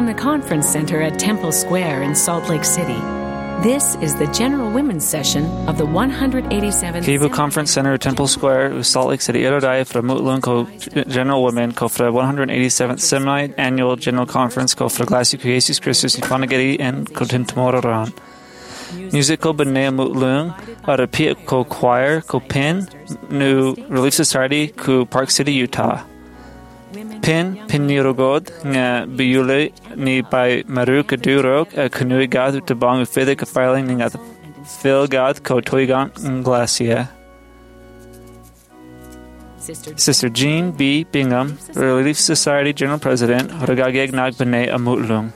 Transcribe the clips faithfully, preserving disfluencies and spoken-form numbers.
From the Conference Center at Temple Square in Salt Lake City, this is the General Women's Session of the one hundred eighty-seventh Kibu Conference Center, Temple Square, Salt Lake City, Irodai, fra Mutlun ko General Women, ko fra one hundred eighty-seventh Semi-Annual General Conference, ko fra Glassy ko Jesus Christus, i Panagiri, and ko Tintamoraran. Musical Benea Mutlun, ara Pia ko Choir, ko Pin, New Relief Society, ko Park City, Utah. Pin, Pin Nirogod, nga Biule, ni by Maru Kadurok, a Kanui Gad, Tabong, Fidik, a filing, at Phil Gad, ko Toigan, Glacia. Sister Jean B. Bingham, Relief Society General President, Horagageg Nag Bene Amutlung.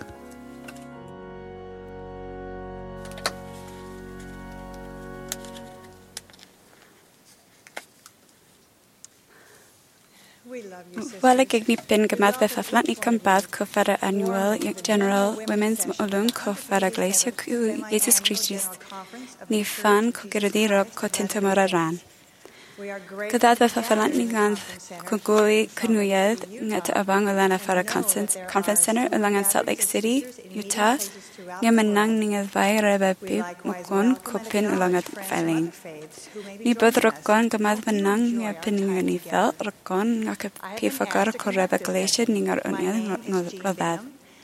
Wala gigni pin gamad be faflatni kambad ko fara annual General Women's Ulung ko fara Glacia ku Jesus Christus ni fan ko girdi rob ko tintamararan. Kadad be faflatni gand ko goi kunuyad ngat abang ulana fara conference conference center ulangan Salt Lake City, Utah. Nga manang ninga vai reba bib mukon ko pin ulangat filing. Ni bod rokon gamad manang nga pininga ni fel rokon nga ka pifagar ko reba Glacia ningar unyad ngodad.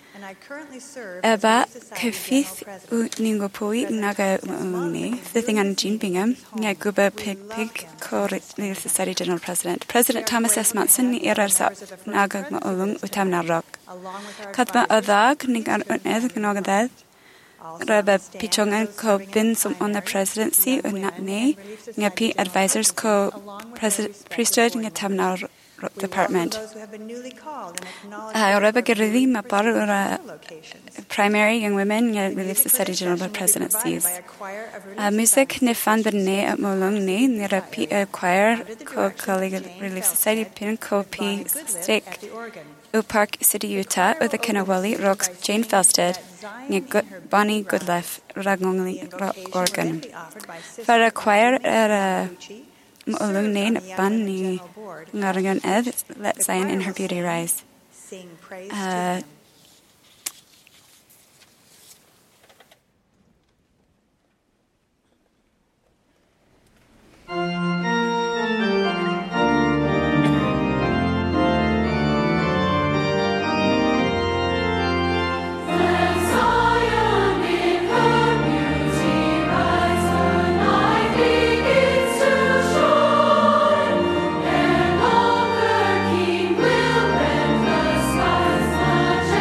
Eba kafith u ningo pui naga umuni thithingan Jean Bingham nga guba pig pig ko Relief Society General President. President Thomas S. Monson ni era sa naga ulung utam na rock. Katma adag ningar unyad ngodad. Reba pichongan ko bin sum on the presidency unatne nga pi advisors ko priesthood nga tamna department. Uh, Reba giridi mapar ura primary young women nga Relief Society General Presidencies. Uh, music ni fan berne at molong ni nira pi choir ko colleague Relief Society pin ko pi stick u Park City, Utah u the Kanawali rocks Jane Felsted ni Bonnie Goodlife ragongli organ. For a choir era Mulung ni na ban ni ngarayon ed let Zion in her beauty rise. Uh, Such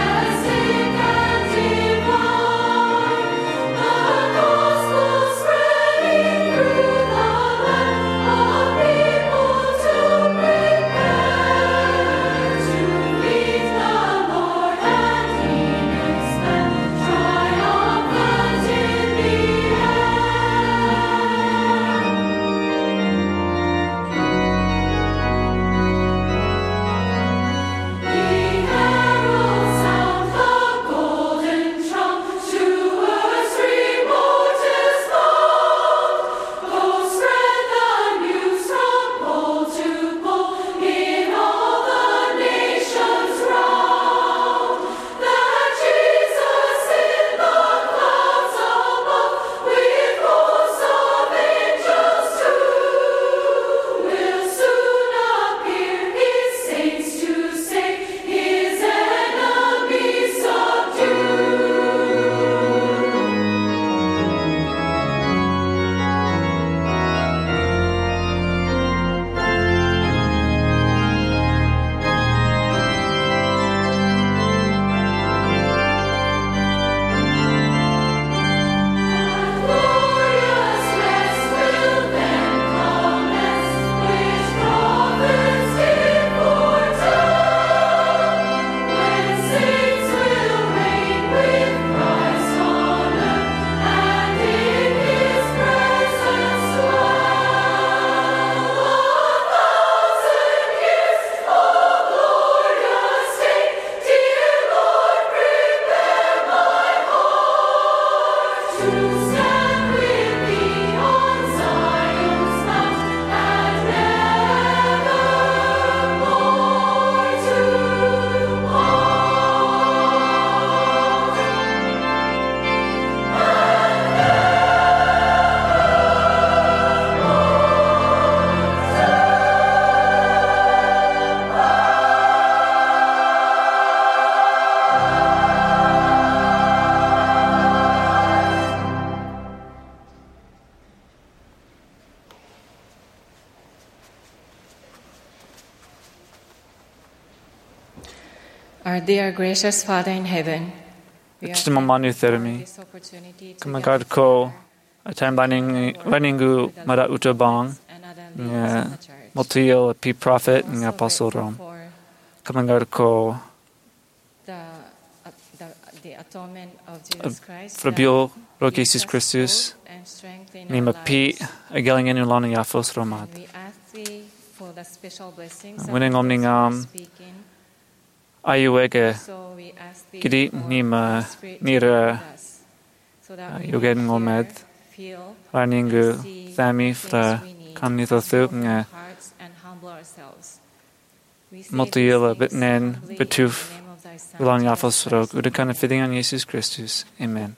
Our dear gracious Father in heaven, we are Iti mamanu thankful for thermi. this opportunity to Kamagad gather ko together atang baning baningu mara utabang and other nga leaders of the church. multiyo pi prophet Also nga apostle grateful rom. for Kamagad ko the, uh, the, the atonement of Jesus Christ frabio that ro gives Jesus us Christus hope and strength in ni our mapi lives. agaling inu lana yafos romat. And we ask thee for the special blessings of Winning those omning who are am speaking. ayuege So we ask thee gidi for ni ma the Spirit to nira be with us, so that we may yogen hear, ngomed feel, raningu and see thami the fra things we need, kamni thothu open nga our hearts and humble ourselves. We say multiyela these things bitnen humbly in betuf the name of thy Son, ulan Jesus yafos ro Christ. udakana fitting on Jesus Christus. Amen.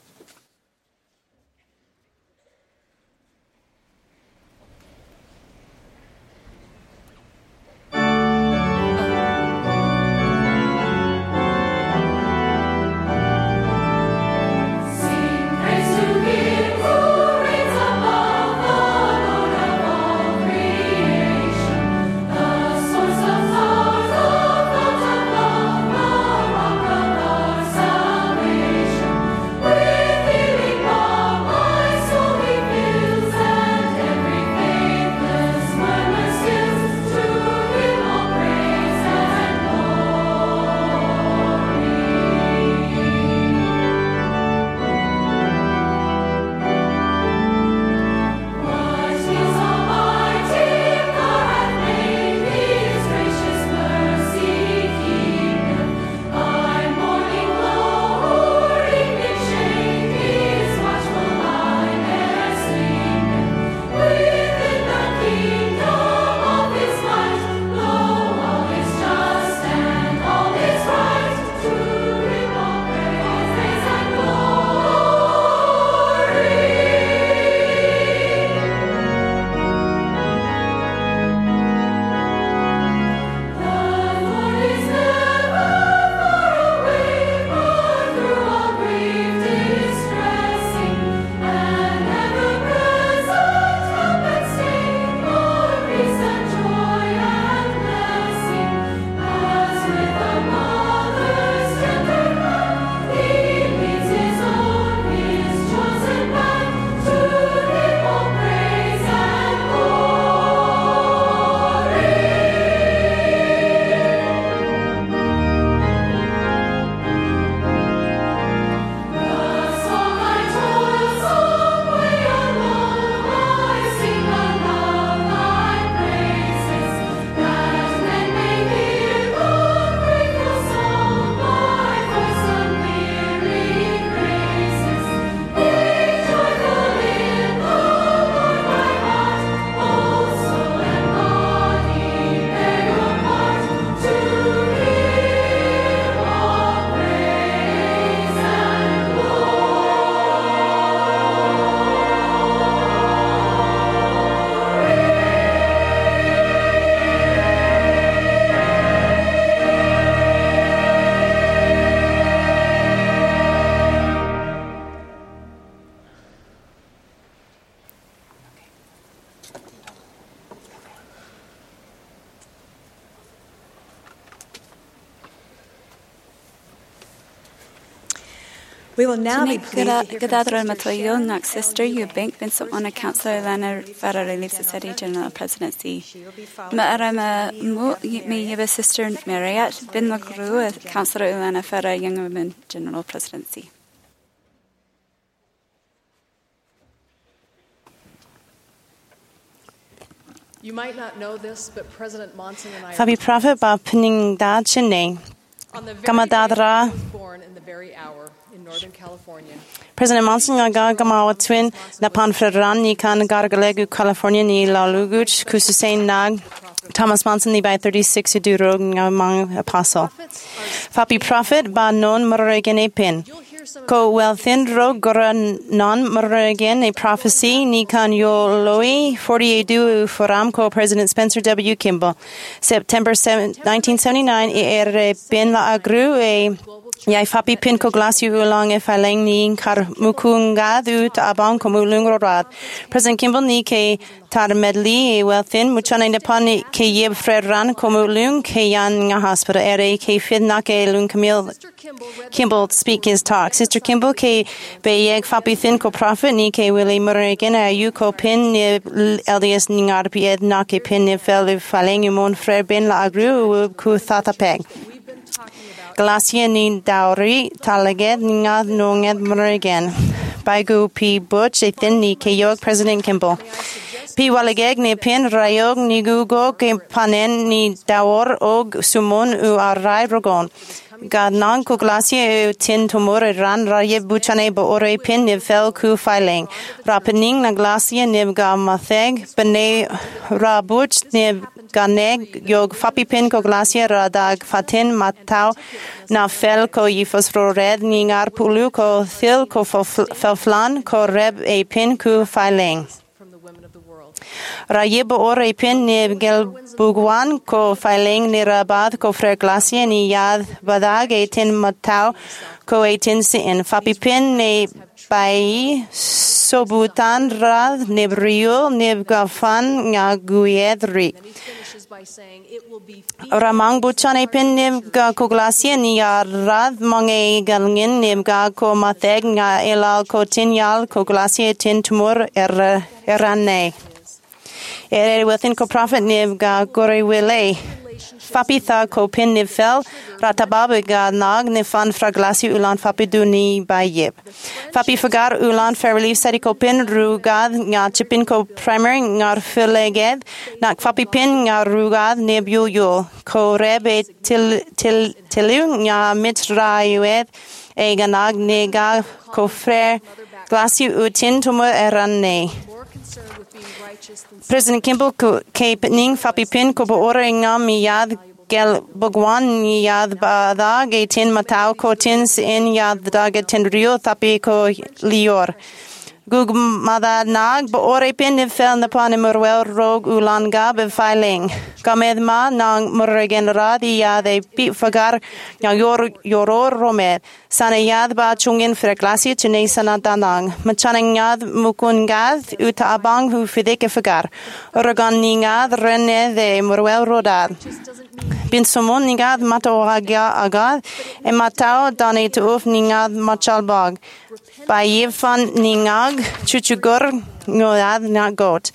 We will now be Tonight, pleased to hear from Gadadra Sister Matoyo, Sharon Nak Sister Eubank, Vincent Wana Councillor Lana Farah Relief Society General Presidency. Ma'arama Mu, me Yiba Sister Mariat, Bin Makru, Councillor Lana Farah Young Women General Presidency. You might not know this, but President Monson and I Fabi Prophet ba pining da chine. on the very Kamadadra. day he was born in the very hour in Northern California. President Monson aga gamawa twin na pan fredran ni kan gargalegu California ni la luguch kususain nag Thomas Monson ni by thirty-six uduro ngamang apostle. Fabi Prophet ba non marregene pin. Ko wel thin ro gora non marregene a prophecy ni kan yo loi forty-eight du foram ko President Spencer W. Kimball. September seventh, nineteen seventy-nine e er ben la agru e Iai fapi pin ko glasiu ulang e faileng ni kar mukungad ut abang ko mulung rorad. President Kimball ni ke tar medli e welthin muchana Nepal ni ke yeb fredran ko mulung ke yan nga hospital ere ke fid na ke lung Camille Kimball speak his talk. Sister Kimball ke be yeg fapi thin ko prophet ni ke Willie Murrigan a yu ko pin ni L D S ni ngar pied na ke pin ni fel faileng umon fred bin la agru ku thata peg. Glacia ni dawri talaged nga nunged Murrigan. Baigu P. Butch e thin ni ke yog President Kimball. P. Walageg ni pin rayog ni gugo ke panen ni dawor og sumon u arrai rogon. Gadnang ku glacia u tin tumur ran raye buchane bo ore pin ni fel ku filing. Rapening na glacia ni ga matheg bene rabuch ni ganeg yog fapi pin ko glacia radag fatin matau na fel ko yifos ro red ni ngar pulu ko thil ko fel flan ko reb e pin ku filing. Raye bo ore pin ni gel bugwan ko filing ni rabad ko fre glacia ni yad badag e tin matau ko e tin sin fapi pin ni bai sobutan rad nebrio nebgafan nga guedri. Ramang buchane pin nibga ko glacia ni rad mange galngin nibga ko mateg nga elal ko tinyal ko glacia tin tumur er erane. Ere within ko prophet nibga gore wile. Fapitha ko pin ni fel ratabab ga nag ni fan fra glacia ulan fapidu ni bayib. Fapi fagar ulan fair relief sari ko pin rugad nga chipin ko primary ngar fileged nak fapi pin nga rugad nebu yo ko rebe til til tilu nga mitrayuet e ganag nega ko frere glacia utin tumo eranne. President Kimball ke ning fapi pin ko bo ore nga mi yad gel bogwan ni yad bada ge tin matau ko tin in yad daga tin rio tapi ko lior. Gug mada nag bo ore pin ni fel na pan murwel rog ulan ga be filing. Gamed ma nang murregen radi yad e pi fagar nga yor yoror romed. Sana yad ba chungin fre glacia chune sana danang. Machanang yad mukun gad uta abang hu fideke fagar. Uragan ni ngad rene de murwel rodad. Bin somon ni gad mato agya agad e matao dani tu uf ni ngad machalbag. Ba yifan ni ngag chuchugur ngod na got.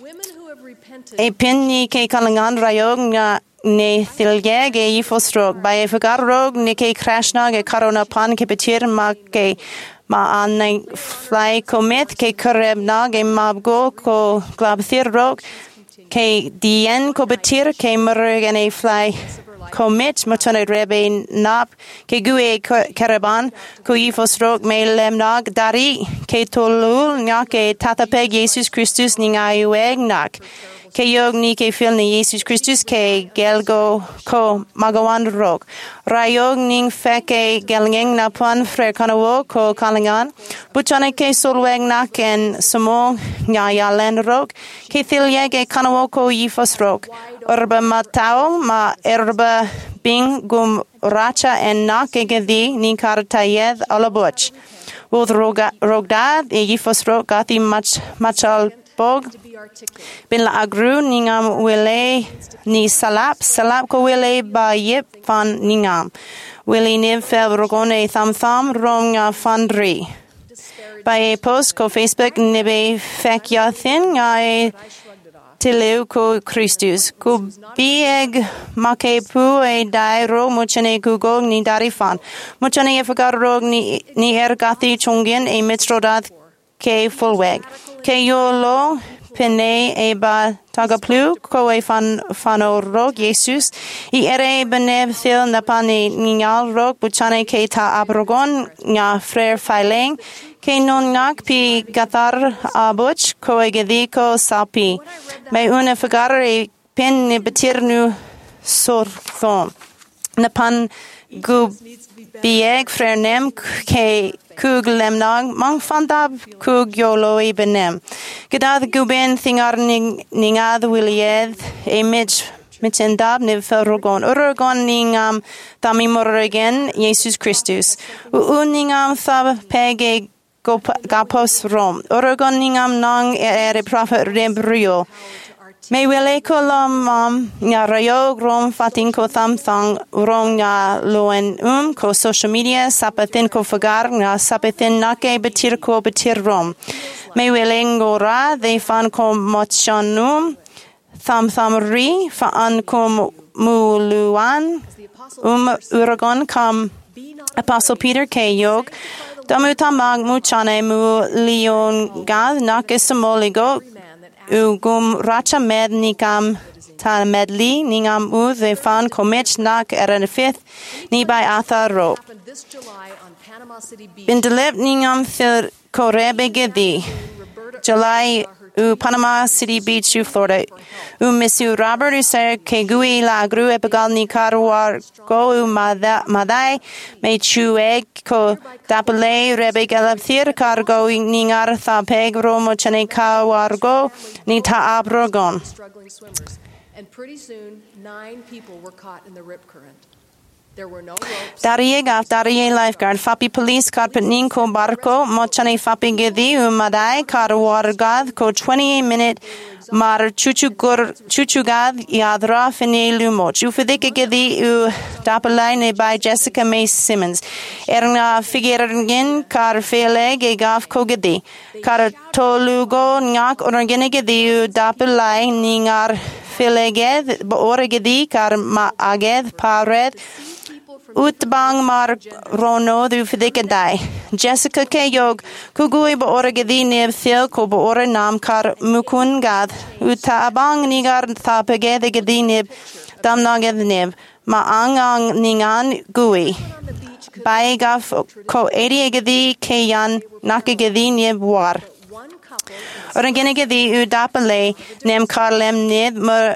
E pin ni ke kalangan rayog nga ne thilge ge yifosrog ba e fagarrog ne ke crashna ge karona pan ke petir ma ke ma an fly comet ke kareb na ge mabgo ko glabthir rog ke dien ko petir ke murg en e fly commit machane rebe nap ke gue karaban ko yifosrog melem nag dari ke tolu nya ke tatapeg Jesus Christus ni ngayueg nak ke yog ni ke fil ni Jesus Christus ke gelgo ko magawan rog rayog ning feke gelngeng na pan fre kanawo ko kalangan buchane ke solweg nak en samo nya yalen rog ke thilye ke kanawo ko yifos rog urba matao ma erba bing gum racha en nak ke gedi ni kartayed alabuch both roga rogdad e yifos rog gati mach machal bog bin la agru ningam wile ni salap salap ko wile ba yip fan ningam wile niv fel rogone tham tham rom nga fundri ba e post ko Facebook nibe fek ya thin nga e tileu ko Christus ko bieg make pu e dai ro muchane google ni dari fan muchane e fagar rog ni ni ergati chungin e mitrodad ke fullweg ke yolo pene e ba tagaplu ko e fan fano rog Jesus i ere benev thil na pane ningal rog buchane ke ta abrogon nga frere filing ke non ngak pi gatar abuch ko e gediko sapi me una fagare pen ne betirnu sorthon na pan gu bieg frenem ke kug lemnag mang fandab kug yolo ibenem gedad guben thingar ning ningad wilied e mitch mitendab nib felrogon. Uragon ningam tamimorogen Jesus Christus. Uningam thab pege gapos Rom. Uragon ningam nang ere prophet rebrio. Me wele kolam mam nya rayog rom fatin ko tham thang rom nya loen um ko social media sapatin ko fagar nya sapatin nake betir ko betir rom. Me wele ngora they fan ko mochanum tham thamri fa an ko muluan um uragon kam Apostle Peter K. Yog damu tamag muchane mu leon gad nakisamoligo Ugum racha med nikam ta medli ningam u the fan komech nak eran fifth ni by atha ro. Bindelep ningam thir korebe gedi. July u Panama City Beach u Florida. U misu Robert u ser kegui la gru epigal ni karwar go u madai me chue ko dapale rebe galapthir cargo ningar tha peg romo chane kawargo ni ta abrogon. And pretty soon, nine people were caught in the rip current. There were no ropes. Darie gaf darie lifeguard fapi police carpet nin ko barco mochane fapi gedi u madai karwargad ko twenty minute mar chuchugur chuchugad yadra fini lumo chufidik gedi u dapaline by Jessica May Simmons erna figuerin kar fele ge gaf ko gedi kar tolugo ngak orgene gedi u dapalai ningar fileged borgedi kar ma aged pared Utbang mar rono du fidikadai. Jessica K. Yog, kugui bo ora gedi nib thil ko bo ora nam kar mukun gad. Uta abang nigar tha paged gedi nib dam naged nib. Ma ang ang ningan gui. Bai gaf ko eighty gedi kayan nakagedi nib war. Orangene gedi u dapale nem karlem nid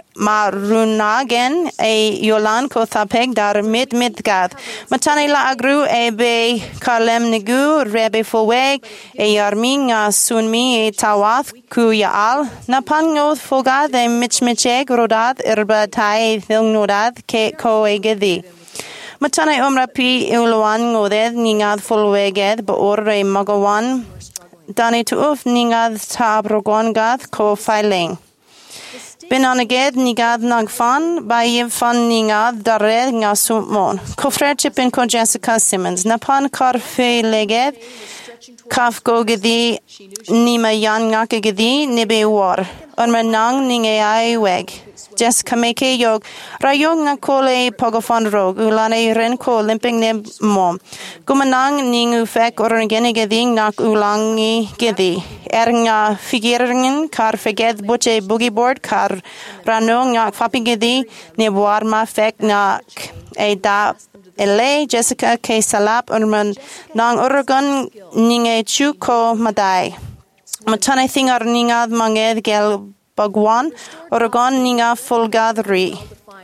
marunagen e yolan ko thapeg dar mit mit gad. Matane la agru e be karlem nigu rebe foweg e yarminga sunmi e tawath ku yaal. Napangoth fogad e michmicheg rodad irba tai thilnodad ke ko e gedi. Matane umra pi uluan ngoded ningad fulweged ba orre magawan. Dani tuuf ningad tabrogon gad ko failing. Bin anaged nigad nagfan by fan ningad dared nga sumon. Ko friendship in ko Jessica Simmons. Napan kar faileged kaf go gedi nima yan ngake gedi nibe war. Unma nang ninge ai weg. Jessica Meke Yog Rayong nga kole pagofan rog ulane ren ko limping ne mom. Gumanang ning ufek orangene geding nak ulangi gedi. Er nga figuringen kar feged buche boogie board kar ranong nga fapi gedi ne warma fek nak e da ele Jessica K Salap urman nang Oregon ninge chuko madai. Matane thingar ningad manged gel Bagwan, Oregon ninga fulgadri.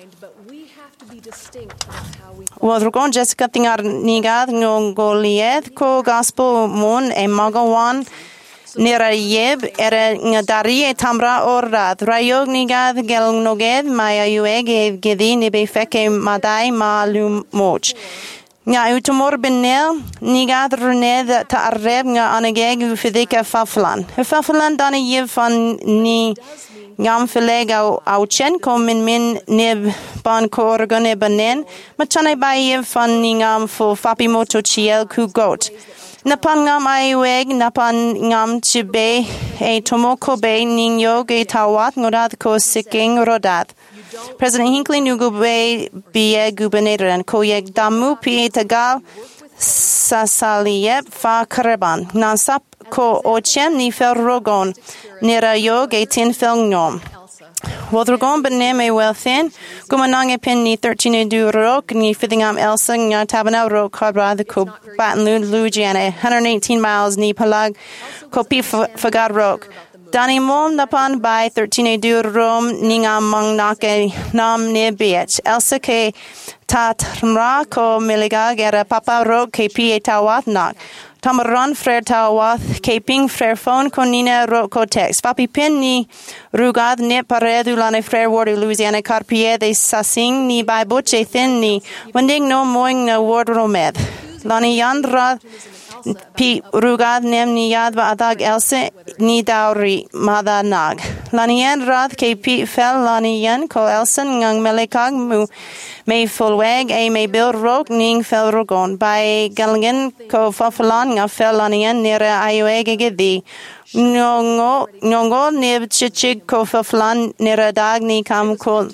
Wadrogon Jessica tingar nigad ngolied ko gospel mon e magawan nira yeb ere ngadari e tamra orad. Rayog nigad gel noged maya yueg e gedi nibe feke madai ma lumoch. Nga utumor benel nigad runed ta arreb nga anageg ufidika faflan. Faflan dani yiv van ni ngam filega au chen kom min min nib ban ko organe banen machane ba yiv van ni ngam fo fapi moto chiel ku got. Napan ngam ai weg napan ngam chibe e tomoko be ninyo ge tawat ngorad ko siking rodad. President Hinckley Nugube Bie Gubernator Koyeg Damu Pie Tagal Sasaliep Fa Kareban Nansap Ko Ochen Ni Fel Rogon Nira Yog eighteen Fel Nom Wodrogon Beneme Welthin Gumanang Pin Ni thirteen Du Rok Ni Fithingam Elsa Nya Tabana Rok Kabra the Ko Baton Louisiana one hundred eighteen miles Ni Palag Kopi Fagad Rok Dani mom napan by thirteen du rom ningam mang nake nam ne biech. Elsa ke tatmra ko miliga gera papa ro ke pie tawat nak. Tamaron frère Tawath, Caping frère phone Conina Rocotex, Papi Pin ni Rugad ne Paredu Lane frère Ward Louisiana Carpier de Sassing ni by Butche Thin ni Wending no moing no word romed. Lani Yandra Pi Rugad nem ni Yadva Adag Else ni Dowry Mada Nag. Lanian Rath K P Fel Lanian Ko Elson Young Melekag Mu May Fulweg A May Bill Roke Ning Fel Rogon by Galligan Ko Fofalan Nga Fel Lanian Nera Ioege Gedi Nyongo Nyongo Nib Chichig Ko Fofalan Nera Dag Ni Kam Ko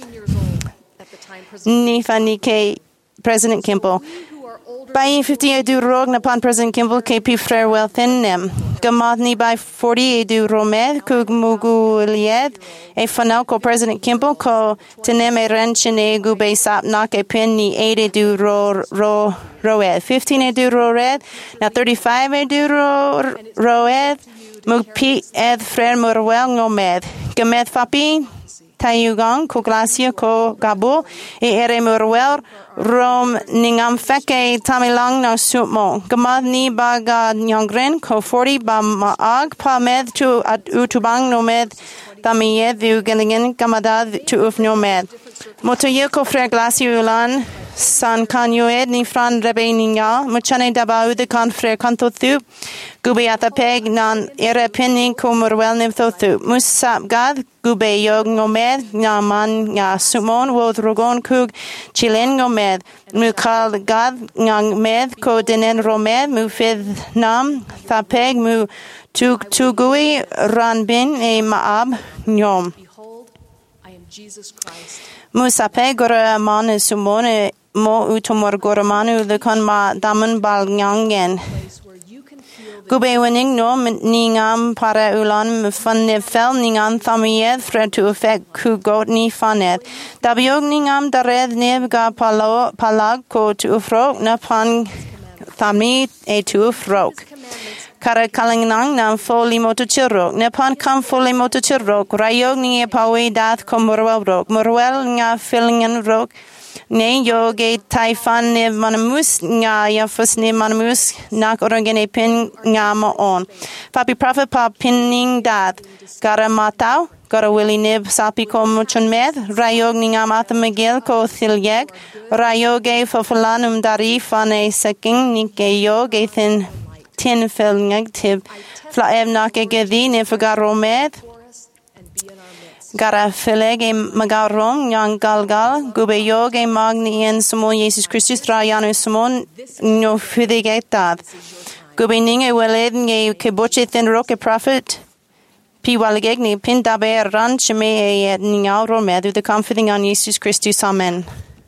Ni Fanike President Kimball. By fifty edu rog upon President Kimball K P frère Welthin nem. Gamadni by forty edu romed kug mugu lied e fanel ko President Kimball ko tenem e renchine gube sap nak e pin ni eight edu ro ro roed. Fifteen edu roed. Now thirty-five edu ro roed. Mug pi ed frère Murwell ngomed. Gamed fapi Tayugang ko glacia ko gabo e ere Murwell Rom ningam feke tamilang na sutmo. Gamad ni baga nyongren ko forty ba maag pa med tu at utubang no med tamiyed vu gelingen gamadad tu uf no med. Motoye ko frère glacia ulan san kanyoed ni fran rebe ninga muchane daba de kan frère kanto tu gube atapeg nan ere pinning ko murwel nimtho tu musap gad gube yog ngomed na man nga sumon wod rogon kug chilen ngomed mu kal gad ngang med ko denen romed mu fid nam thapeg mu tu tu gui ran bin e maab nyom Behold, I am Jesus Christ. mu sapeg gora man sumon mo utomor gora manu the kon ma daman bal nyangen Gube winning no ningam para ulan funne fel ningam thamied fred to effect ku got ni fanet. Dabiog ningam dared neb ga palo palag ko to ufrok na pan thami e to ufrok. Kara kalingnang nam foli moto chirok. Ne pan kam foli moto chirok. Rayog ni e pawe dath ko morwel rok. Morwel nga fillingen rok. Ne yoge taifan ne manamus nga yafus ne manamus nak orangene pin nga mo on. Papi prophet pa pinning dat. Gara matau, gara willy nib sapi ko muchon med. Rayog ni nga mata miguel ko thilyeg. Rayoge fofalanum dari fane saking ni ke yoge thin tin filngeg tib. Flaev nak e gedi ne fagaro med. Gara fileg e magarom yang galgal gube yog e magni en Simon Jesus Christus rayanu Simon no fidigetad. Gube ninge weled nge keboche thin roke prophet pi walegeg ni pin dabe ran chime e ninga romedu the comforting on Jesus Christus. Amen.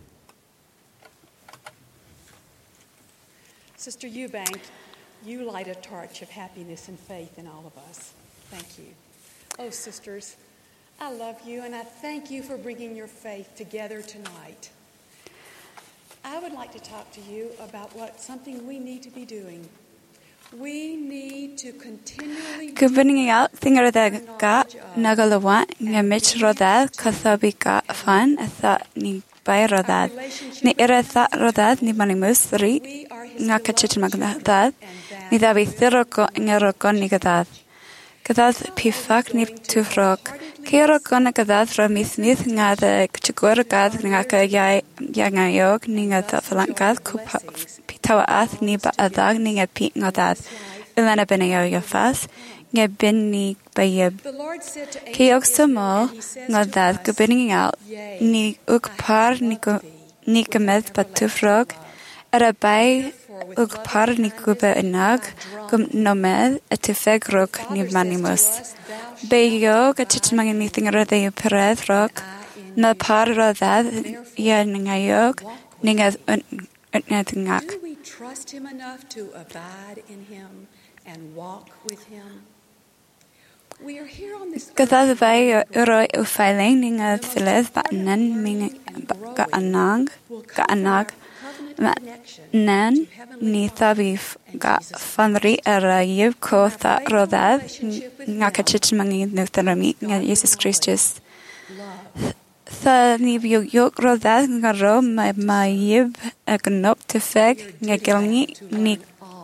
Sister Eubank, you light a torch of happiness and faith in all of us. Thank you. Oh, sisters, I love you, and I thank you for bringing your faith together tonight. I would like to talk to you about what something we need to be doing. We need to continually Governing out thingar da ga nagalawa nga mich rodad kathabi ga fan atha ni bay rodad ni era tha rodad ni manimus ri nga kachit magdad ni dabi thiroko nga rokon ni gadad gadad pifak ni tufrok Kero kona gadad ro mismith nga da chigor gad nga ka ya ya nga yog ni nga ta falang gad ku pitawa ath ni ba adag ni nga pi nga dad ulana benayo ya fas nga bin ni bayeb kiyog samo nga dad ku binning out ni uk par ni ko ni kamet patufrog ara bay uk par ni kuba inag kum nomed atifeg rok ni manimus Beyo gachitmang anything or the pereth rock, na par or that, yaningayog, ningaz unnethingak. Do we trust him enough to abide in him and walk with him? We are here on this Gadad bay uroi ufailing ningaz files batnan meaning ga anang, ga anag, nan ni thabif ga fanri ara yib ko tha rodad nga kachitmangi nutharami nga Jesus Christus tha ni yug yug rodad nga ro ma ma yib agnop tefeg nga gelngi ni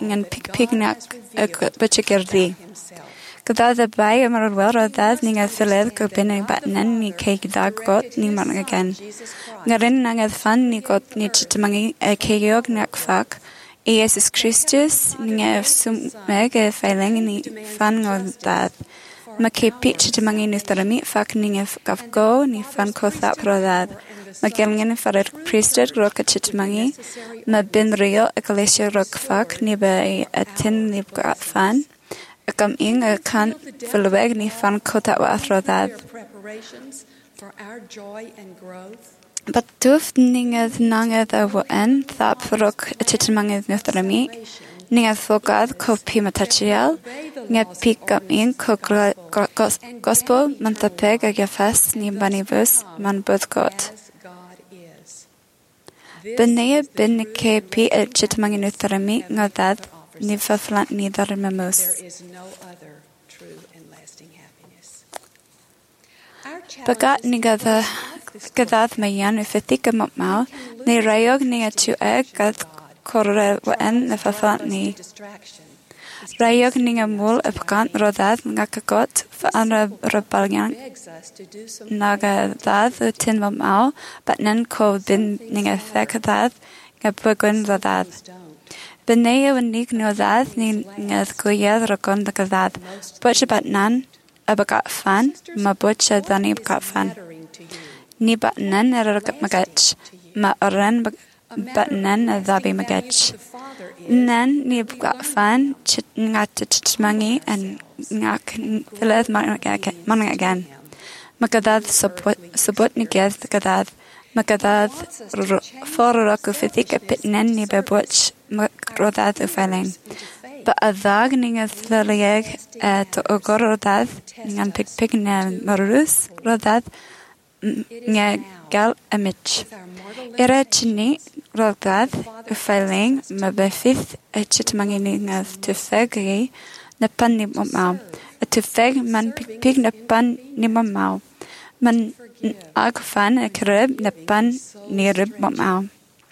ngan pignak butchigirdi. Gada the bay amar well that ning as filed ko bin batnan ni cake dag got ni man again. Ngarin nang as fan ni got ni chitmangi a kayog nak fak. Jesus Christus ning as sum mega failing ni fan of that. Ma ke pitch chitmangi ni starami fak ning as gaf go ni fan ko that pro that. Ma gelngen farer priesthood rock chitmangi ma bin real ecclesia rock fak ni by a tin ni got fan. Kam ing a kan fulweg ni fan kota wa that. But tuf ningeth nangeth a en thap rock a chitmangeth nuthrami, ninga thogad ko pimatachial, nga pik kam ing ko gospel mantapeg a gafas ni banibus man both got. Benea bin ke pi a chitmangi nuthrami nga that. Ni faflant ni darmamus. Bagat ni gada gadath mayan ufithika mopmau ni rayog ni atu egg gad korre wa en ni faflant ni. Rayog ni amul apkant rodad ngakagot fa anra rabalyan naga dad utin mopmau but nen ko bin ni afekadad ngapugun rodad. Benea wan nig no dad ni ngad goyad rakon da kadad. Butch bat nan abagat fan ma butch dani bagat fan. Ni bat nan eragat magach ma oran bat nan adabi magach. Nan ni bagat fan chit ngat chitmangi and ngak fileth man again. Makadad subut ni geth kadad. Makadad forrak ufithik a pitnen ni bebutch rodad ufeling. Ba a dag ning a thalieg to ogor rodad ngan pig pig na marus rodad nga gal amich. Era chini rodad ufeling ma befith a chitmangi nga tufegi na pan ni momau. A tufeg man pig pig na pan ni momau. Man ag fan a krib na pan ni rib momau.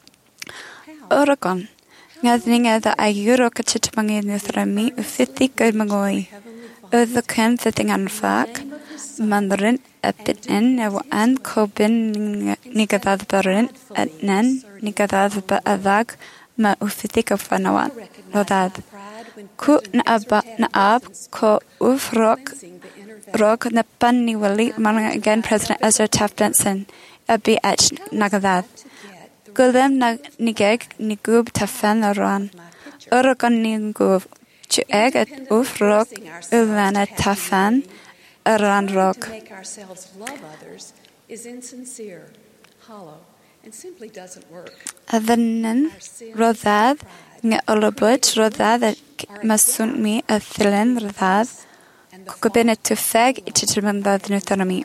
Oregon. Ngad ninga da ayuro ka chitmangi nuthrami ufithi ka mangoi. Udo ken thithing anfak. Mandarin a pitin a waan ko bin nigadad barin at nen nigadad ba adag ma ufithi ka fanawan. Rodad. Ku na aba na ab ko uf rock rock na pan ni wali man again President Ezra Taft Benson abi at nagadad. Gulem na nigeg ni gub tafen aran. Uragan ni gub chu egg at uf rock ulana tafen aran rock. Make ourselves love others is insincere, hollow, and simply doesn't work. Adhanan rodad nga olabut rodad masun mi a thilen rodad kukubin at tufeg ichichimandad nuthanami.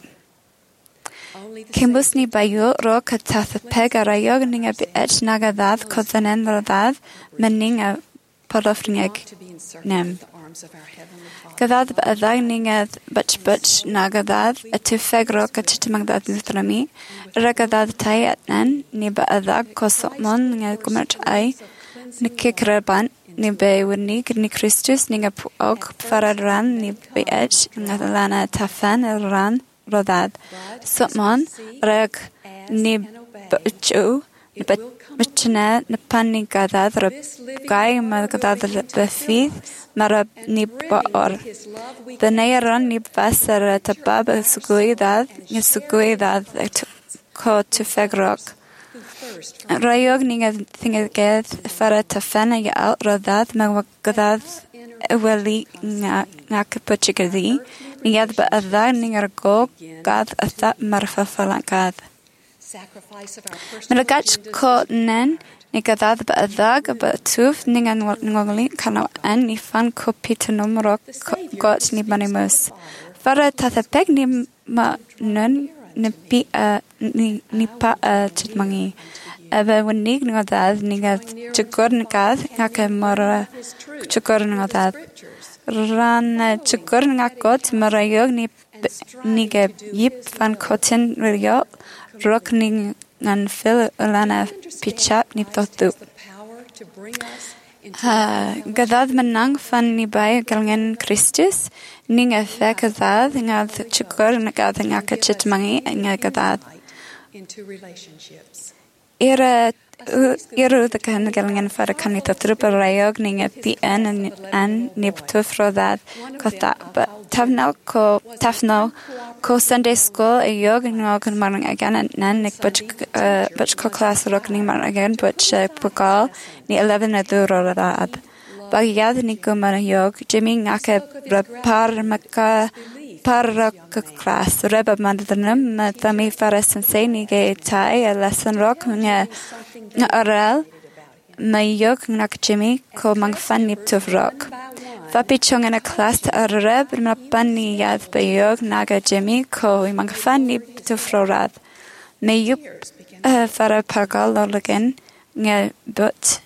Kimbus ni bayo ro katatha peg arayog ning a bi'ech nagadad kozanen rodad mening a palofringeg nem. Gadad ba'adag ning a butch butch nagadad a tufeg ro kachitimagdad nuthanami ragadad tay at nen ni ba'adag kosomon ning a gumerch ay ni kikraban ni be winnig ni Christus ning a puog faradran ni bi'ech nga lana tafan ran rodad. Sotmon reg ni butchu ni butchna ni pani gadad rab gai ma gadad befith marab ni baor. The neiran ni basar tabab suguidad ni suguidad ko tufegrok. Rayog ni thing geth fara tafana ya out rodad ma gadad wali nga ngakaputchigadi. Niyad ba adar ningar go gad atha marfa falangad. Malagach ko nen nigadad ba adag ba tuf ningan ngoli kana an ni fan ko pitanum rock got ni banimus. Fara tathapeg ni ma nun ni pi a ni ni pa a chitmangi. Aba wanig ngadad nigad chukor nigad ngaka mora chukor ngadad. Ran chukur ngakot marayog ni nige yip van kotin rio rock ning ngan fil ulana pichap ni totu. Gadad menang fan ni bai galngan Christus ning a fe gadad ngad chukor ngad ngaka chitmangi nga gadad into relationships. Era Iru the kan galngan fara kanita tripa rayog ning a pi an an nip to fro that kota but tavno ko tafno ko Sunday school a yog ngog marang again and nan nik but but ko class rock ning marang again but pokal ni eleven aduro rad bagyad ni ko marang yog Jimmy ngaka par maka par rock class reba mandanam tami fara sensei ni ge tai a lesson rock nga nga oral may yog nak Jimmy ko mang fan nip to rock Fapi chong in a class to a reb na pani yad bayog naga Jimmy ko mang fan nip to frorad may you fara pagal lorgan nga but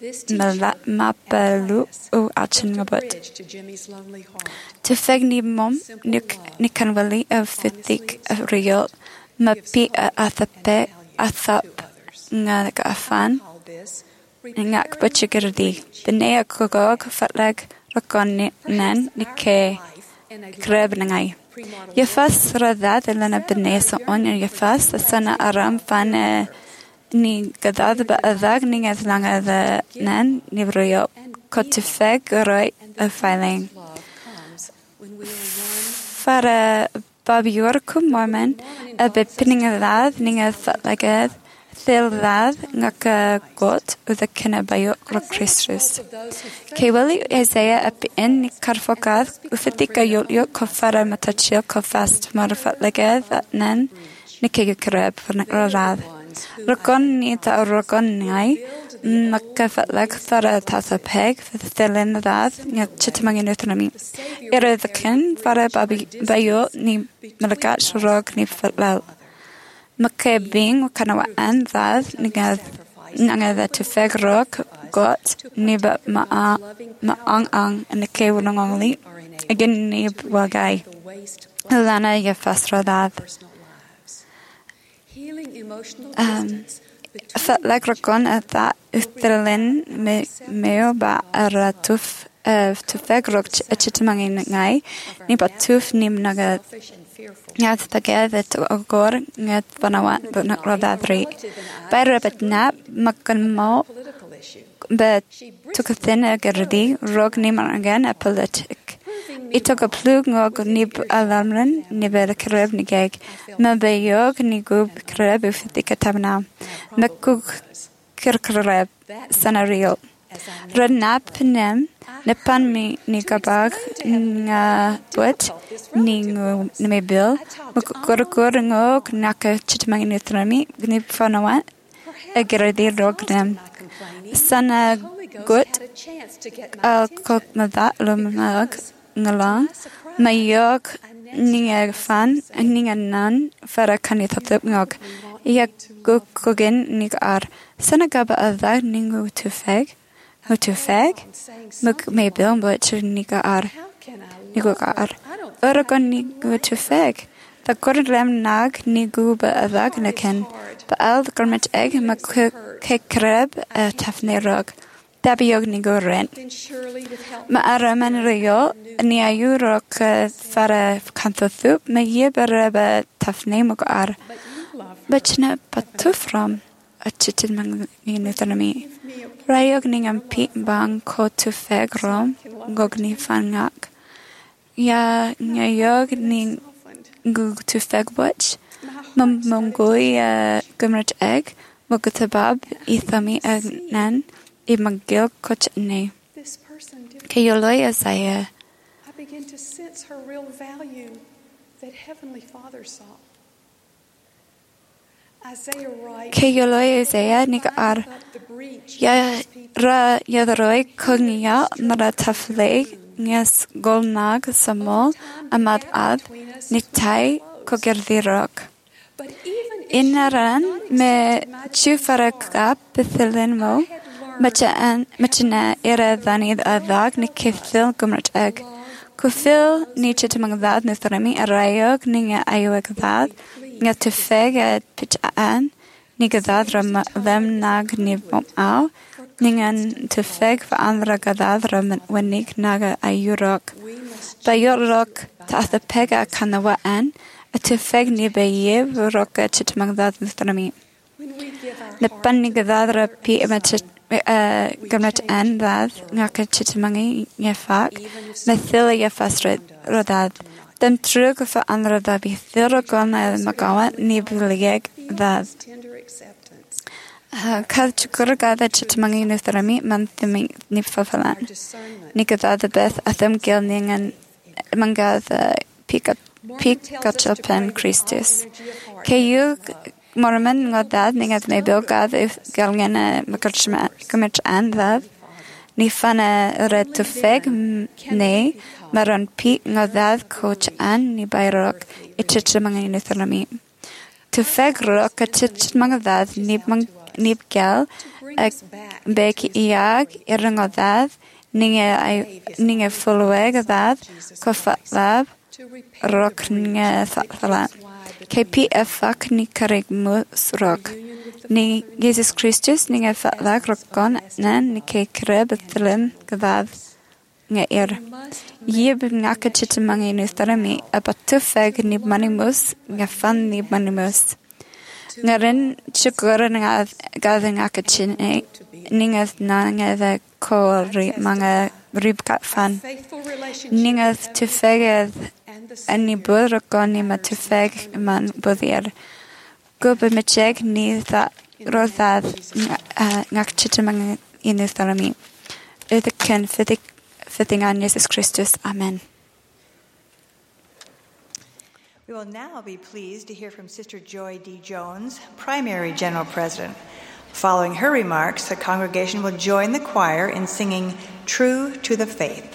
mapalu o achin nga but to feg ni mom nik nikan wali of fitik of real mapi athape athap nga ka fan ngak butchigirdi benea kogog fatlag rakon nan nike kreb nangai yafas radad lana benesa on yafas sana aram fan ni gadad ba adag ning as langa the nan nivroyo kotifeg roi a filing fara babiorkum moment a bepinning adad ning as fatlagad Thilvad ngaka got the kinabayo Christus. Kewali Isaiah up in Karfokad, Ufitika yo kofara matachil kofast marfat legad nan Nikigkreb for Rad. Rokon nita rokon nai, Makafat leg thara tata peg for the thilin that, yet chitmangin autonomy. Era the kin, Fara babi bayo ni Malakach rog ni fatlal. Makebing kanawa an that nigad nanga to feg rock got niba ma ma ang ang and the cave only again nib wagai lana ya fastra that um felt like rockon at that ustrelin me meo ba aratuf of to feg rock a chitmangin ngai niba tuf nim naga Ngat pagevet ogor ngat panawan but not rodadri. By rabbit nap makan mo but took a thin agardi rog nimar again a politic. It took a plug nog nib alamran nivel kreb nigeg. Mabayog nigub kreb ufitika tabna. Makuk kirkreb scenario. Rodnap nem Nepan mi nikabag nga buat ningu nemebil mukukur ngok naka chitmang nitrami gnip fanawan agaradi rognem sana gut al kok madat lumag ngalang mayog ninga fan ninga nan fara kanitatup ngok yak gukugin nigar sana gaba adha ningu tufeg Who to fag? Muk may bill butcher niga ar. Nigo ar. Uragon nigo to fag. The gordram nag nigu ba adag naken. Ba al the garment egg makreb a tafne rug. Dabiog nigo rent. Ma araman rio ni ayu rock fara kantothup ma yebereba tafne mug ar. Bachna patufram. A chitin mang nuthanami. Rayog ning am pit bang ko to feg rom gogni fangak. Ya ngayog ning gu to feg butch. Mum mungoi a gumrat egg. Mugutabab ithami agnan. I magil kochne. Kayoloi Isaiah. I begin to sense her real value that Heavenly Father saw. Kayoloi Isaiah niga ar ya ra yadroi kungia mara tafle nges golnag samol amad ad nitai kogerdirok. Inaran me chufarakap bithilin mo machaan machana era dhanid adag nikithil gumrat egg. Kufil nichit mangdad nithrami arayog ninga ayuag dad nga tufeg at pitchaan nigadad ram them nag nibom au Ningan tufeg fa andra gadadra wenig naga ayurok. Bayurok ta the pega kanawa an, a tufeg ni bayev roka chitmangdad nuthrami. Napan ni gadadra pi emachit gymryd an ddad ngaka chitmangi ngefak, methila gefasred rodad. Dim trug fa andra da bi thira gona magawa ni bilieg ddad. Cael chwgwr gada chitmangi nuthrami man thimi ni fafalan. Ni gadad beth a ddim gil ni ngan mangad pika pika pen Christus. Ceyu Mormon ngodad ni gad me bil gad if galngena makachmat an ddad. Ni fana red tufeg ne maron pi ngodad coach an ni bayrok i chitmangi nuthrami. Tufeg rok a chitmangdad ni mang nib gal ag beg iag irangodad ninge ninge fulweg dad kofatlab rock ninge thatla kp afak ni karig mus rock ni Jesus Christus ninge fatlag rockon nan ni ke kreb thlem gvad nge er yeb ngaka chitmangi nuthrami abatufeg nib manimus ngafan nib manimus Ngarin chukura nga gathing akachin ningath nanga kori manga ribkat fan ningath tufegeth ani burokon ni ma tufeg man budhier gubbe mecheg ni tha rothad ngak chitamang inutharami uthiken fitting on Jesus Christus. Amen. We will now be pleased to hear from Sister Joy D. Jones, Primary General President. Following her remarks, the congregation will join the choir in singing True to the Faith.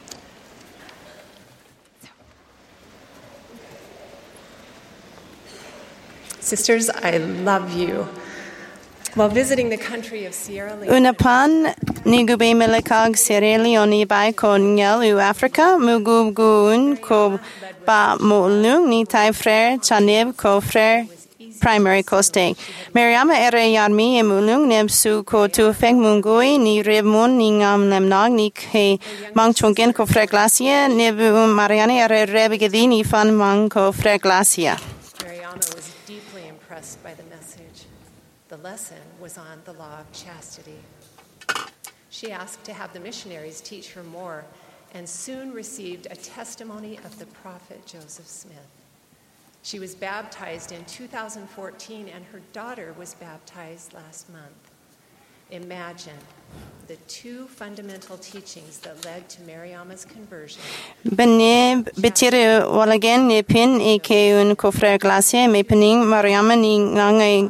Sisters, I love you. While visiting the country of Sierra Leone, Unapan ni gube melekag Sierra Leone bai ko ngel u Africa mugu gun ko ba mulung ni tai frère chanib ko frère primary coste. Mariama ere yarmi e mulung neb su ko tu feng mungui ni revmun ni ngam lemnag ni ke mang chungen ko frère glacia nebu Mariana ere rebigedi ni fan mang ko frère glacia. Mariama was deeply impressed by the message. The lesson was on the law of chastity. She asked to have the missionaries teach her more and soon received a testimony of the prophet Joseph Smith. She was baptized in two thousand fourteen and her daughter was baptized last month. Imagine the two fundamental teachings that led to Mariama's conversion. Bene betire walagen ne pin e ke un ko frère glacia me pening Mariama ni ngangai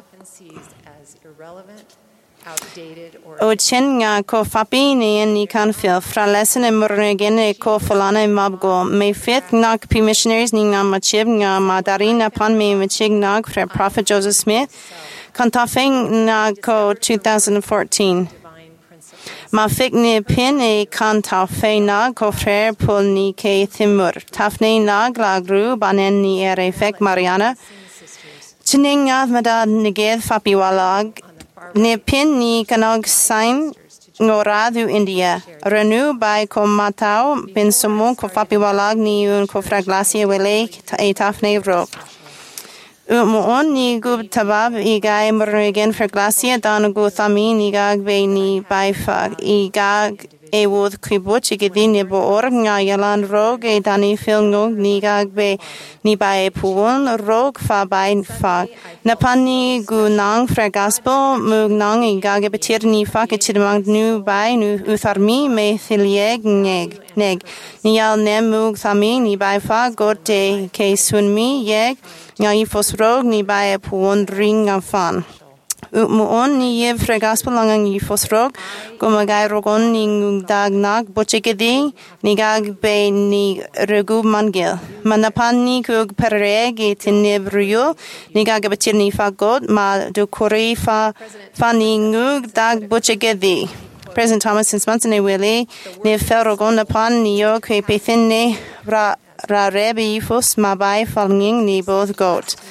O chen nga ko fapi ne ni kan fil fra lesson e murgen e ko falana mabgo me fit nak pi missionaries ni nga machib nga madarina pan me machig nak fra prophet Joseph Smith kan ta feng na ko twenty fourteen ma fik ne pin e kan ta fe na ko fra pol ni ke thimur tafne na glagru banen ni ere fek Mariana chining nga madad niged fapi walag Ne pin ni kanog sign ngoradu India. Renew by ko matao bin sumo ko fapiwalag ni un ko fraglasia wele e tafne rock. Umoon ni gub tabab igay murgen fraglasia dan go thami ni gag be ni by fag igag e wood kibuch igedin ne bo or nga yalan rog e dani filngog ni gag be ni by puon rog fa by fag. Napani gu nang fra gospel mug nang i gage betir ni fa ke chidmang nu by nu utharmi me thilieg neg neg ni al ne mug thami ni by fa gote ke sunmi yeg nga i fosrog ni by puon ring of fan. Muon ni yev fra gospel lang i fosrog gumagay rogon ni dag nag bochegedi ni gag be ni regu mangil manapan ni kug pereg itinebrio ni gag betir ni fagod ma du kori fa fa ni ngug dag bochegedi President Thomas since months ne wele ne felrogon napan ni yo ke pethin ne ra ra rebi fos ma bai falnging ni both god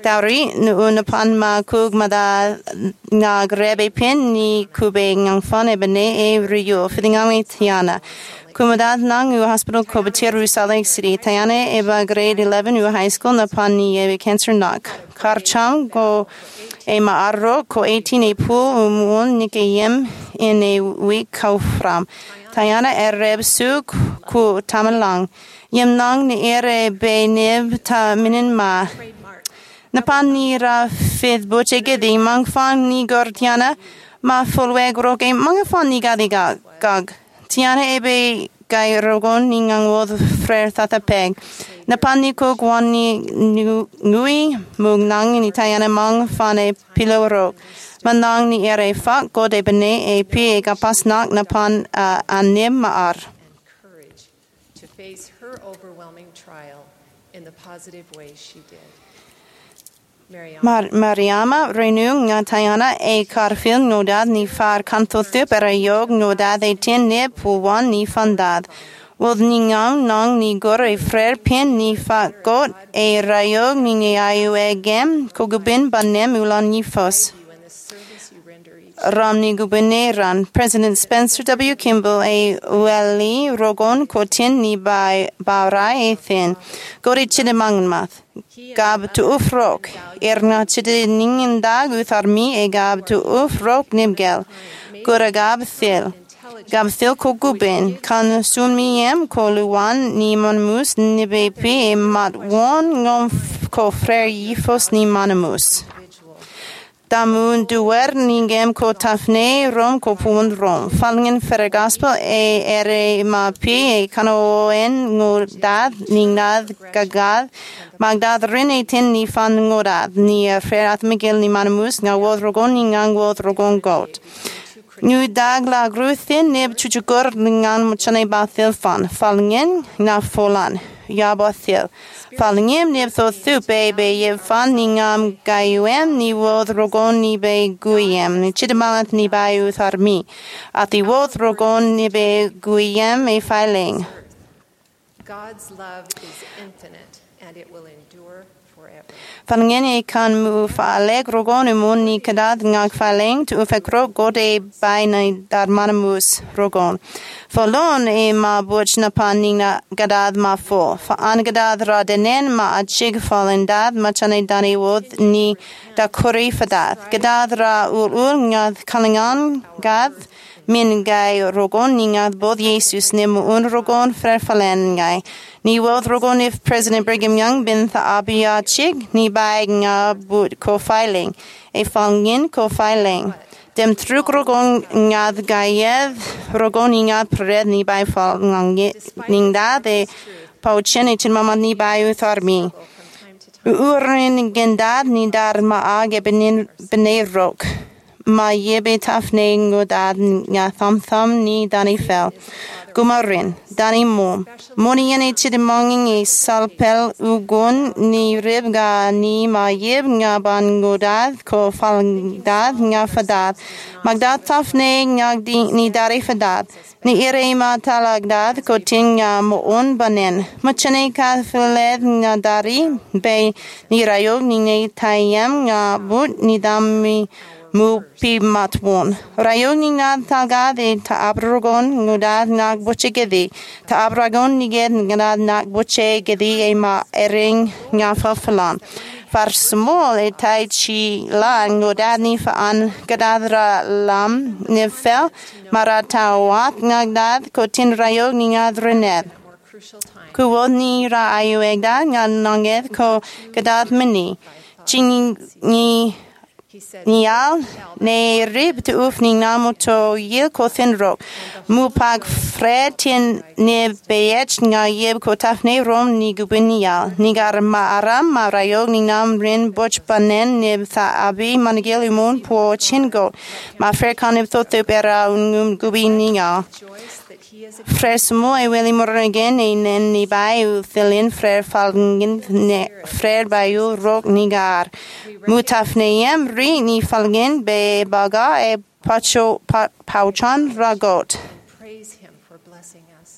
Dauri noon upon ma kug mada nga grebe pin ni kube ngang fan e bene e rio fidingami Tiana. Kumadad nang u hospital ko Batiru Salt Lake City. Tiana eba grade eleven u high school na pan ni ebe cancer knock. Karchang go e maaro ko eighteen e pool umun nike yem in a week kau fram. Tiana ereb suk ku tamalang. Yem nang ni ere be nib ta minin ma. Napan ni ra fydd bwche gyddi, mang fan ni gor Tiana, ma fulweg roge, mang fan ni gadi gag. Tiana ebe gai rogon ni ngangwodd frer tata peg. Napan ni ko gwan ni ngui, mug nang ni Tiana mang fan e pilo rog. Mandang ni ere fak god e bene e pi e kapas nak napan uh, anim maar. Courage to face her overwhelming trial in the positive way she did. Mar Mariama renung nga Tiana e karfil nodad ni far kantothi per yog nodad e tin ne puwan ni fandad. Wod ni ngam nang ni gor e frer pin ni fa got e rayog ni nge ayu e gem kogubin banem ulan ni fos. Romney Guberneran, President Spencer W. Kimball a weli rogon kotin ni by baurai e thin. Gori chidemangmath. Gab to ufrok. Erna chidinin dag utharmi e gab to ufrok nimgel. Gora gab thil. Gab thil ko gubin. Kan sunmiem ko luwan ni monmus nibepi e mat won ngom ko frer yifos ni manamus. Damun duwer ningem ko tafne rom ko pund rom. Falingen fer gospel e ere ma pi e kanoen ngudad ningnad gagad. Magdad rene tin ni fan ngudad. Ni fer at miguel ni manamus nga wod rogon ni ngang wod rogon got. Nu dag la gruthin neb chuchukur ngan muchane bathil fan. Falingen na folan. Yabathil. Falingim nib tho thupe be yev fan ningam gayuem ni wod rogon ni be guyem ni chidamalant ni bayu tharmi at the wod rogon ni be guyem e filing. God's love is infinite and it will endure forever. Falingen e kan mu faleg rogon umun ni kadad ngag filing tu ufekro god e bay na darmanamus rogon. Folon e ma buch na panina gadad ma fo. Fa an gadad ra denen ma achig falendad ma chane dani wod ni da kuri fadad. Gadad ra ur ur ngad kalingan gad min gai rogon ni ngad bod Jesus ni mu un rogon frer falen gai. Ni wod rogon if President Brigham Young bin tha abia chig ni bai nga but ko filing. E falngin ko filing. Dem trug rogon ngad gayed rogon ngad pred ni bai fal ningda de pauchen e chin mama ni bai utharmi. Urin gendad ni dar ma age benin benirok. Ma yebe tafne ngodad nga thum thum ni dani fel. Gumarin, dani mom. Moni ene chidimonging e salpel ugun ni rib ga ni ma yeb nga ban ngodad ko falgdad nga fadad. Magdad tafne nga di ni dari fadad. Ni ire ma talagdad ko ting nga moon banen. Machane ka filed nga dari be ni rayog ni ngay tayem nga but ni dami mu pi matwon. Rayog ni nga talgad e ta abrogon ngudad nga buche gedi. Ta abragon ni ged ngudad nga buche gedi e ma ering nga fafalan. Far small e tai chi la ngudad ni fa an gadadra lam ni fel maratawat ngagdad ko tin rayog ni nga drened. Kuwod ni ra ayu egda nga nanged ko gadad mini. Ching ni Nial ne rib te uf ni namu to yil ko thin rok. Mu pag fred tin ne beyech nga yeb ko tafne rom ni gubin nial. Nigar ma aram ma rayog ni nam rin boch banen ne tha abi manigel umun po chingo. Ma fred kanib to tupera un gubin nial. Frer smo e weli morgen e nen ni bai u thilin frer falgin ne frer bai u rok nigar. Mutafneyem ri ni falgin be baga e pacho pa, pauchan ragot. Praise him for blessing us.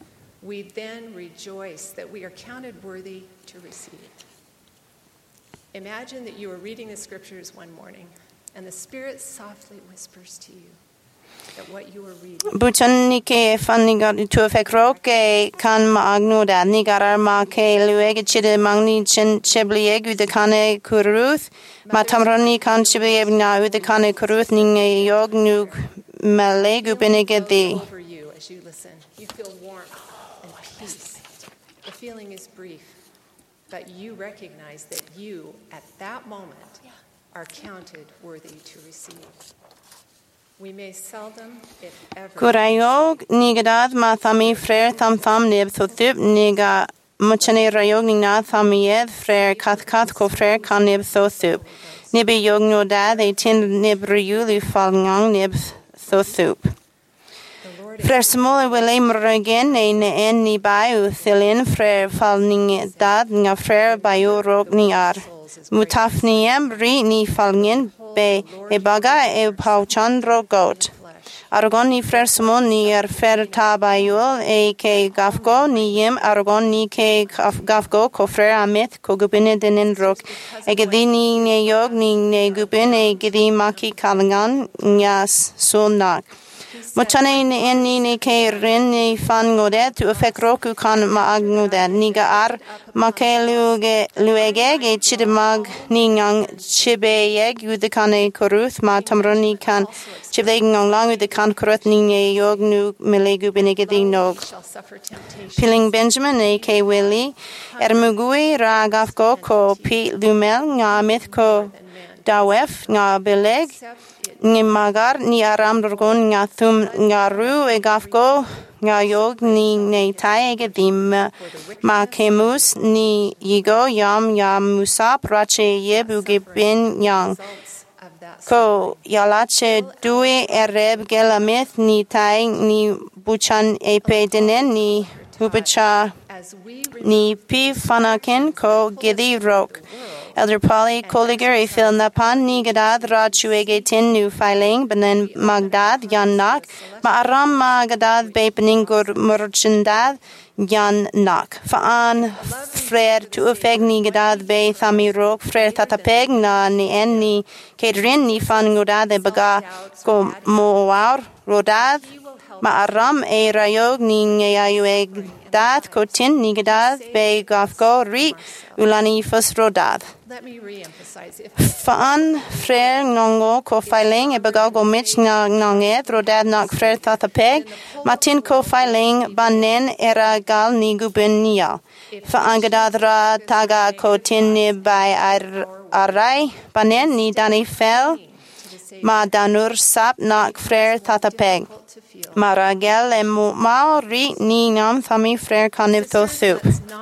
We then rejoice that we are counted worthy to receive it. Imagine that you are reading the scriptures one morning and the Spirit softly whispers to you that what you are reading Buchan ni ke fanniga tu fekro ke kan maagno da ni garar ma ke luege chide mangni chen cheblieg ud kane kuruth matamrani kan chibe na ud kane kuruth ni yog nu malegu benegedi over you as you listen. You feel warmth and peace. The feeling is brief, but you recognize that you, at that moment, are counted worthy to receive. We may seldom, if ever, Kurayog nigadad ma thami frer tham tham neb thotib niga muchane rayog nina thamied frer kath kath ko frer kan neb thotib. Nibi yog no da they tin neb riyuli falngang neb thotib. Frer smole wile again ne ne en ni bayu thilin frer falning dad nga frer bayu rog ni ar. Mutafniem ri ni falngin be e baga e pauchandro got. Aragon ni frer smon ni er fer tabayul e ke gafgo ni yim aragon ni ke gafgo ko frer amit ko gubine dinin rok. E gedi ni ne yog ni ne gubine e gedi maki kalangan nyas sunak. Mochane ni ni ni ke rin ni fan ngode tu efek roku kan maagnude niga ar makelu ge luege ge chidmag ni ngang chibeyeg udikane koruth ma tamroni kan chibeg ngang lang udikan koruth ni ne yog nu melegu benegedi nog Piling Benjamin e ke Willie ermugui ra gafgo ko pi lumel nga mith ko dawef nga beleg ni magar ni aram dorgon nga thum nga ru e gafgo nga yog ni ne tai ge dim ma kemus ni yigo yam yam musa prache yebu ge bin yang ko yalache dui ereb gelamith ni tai ni buchan e pedenen ni hubacha ni pi fanaken ko gidi rok Elder Polly Colliger e fil napan ni gadad ra chuege tin nu filing benen magdad yan nak ma aram ma gadad be beningur murchendad yan nak faan frer tu effeg ni gadad be thami rok frer tatapeg na ni en ni kedrin ni fan godad e baga ko moawar rodad ma aram e rayog ni ngayueg dad ko tin ni gadad be gafgo ri ulani fus rodad let me re-emphasize if Faan frer ngongo ko filing e baga go mich na ngonget rodad nak frer tatapeg matin ko filing banen era gal ni gubenia Faan gadad ra taga ko tin ni by ar arai banen ni dani fel ma danur sap nak frer tatapeg Maragel e maori ni nam thami frer kanib to thup.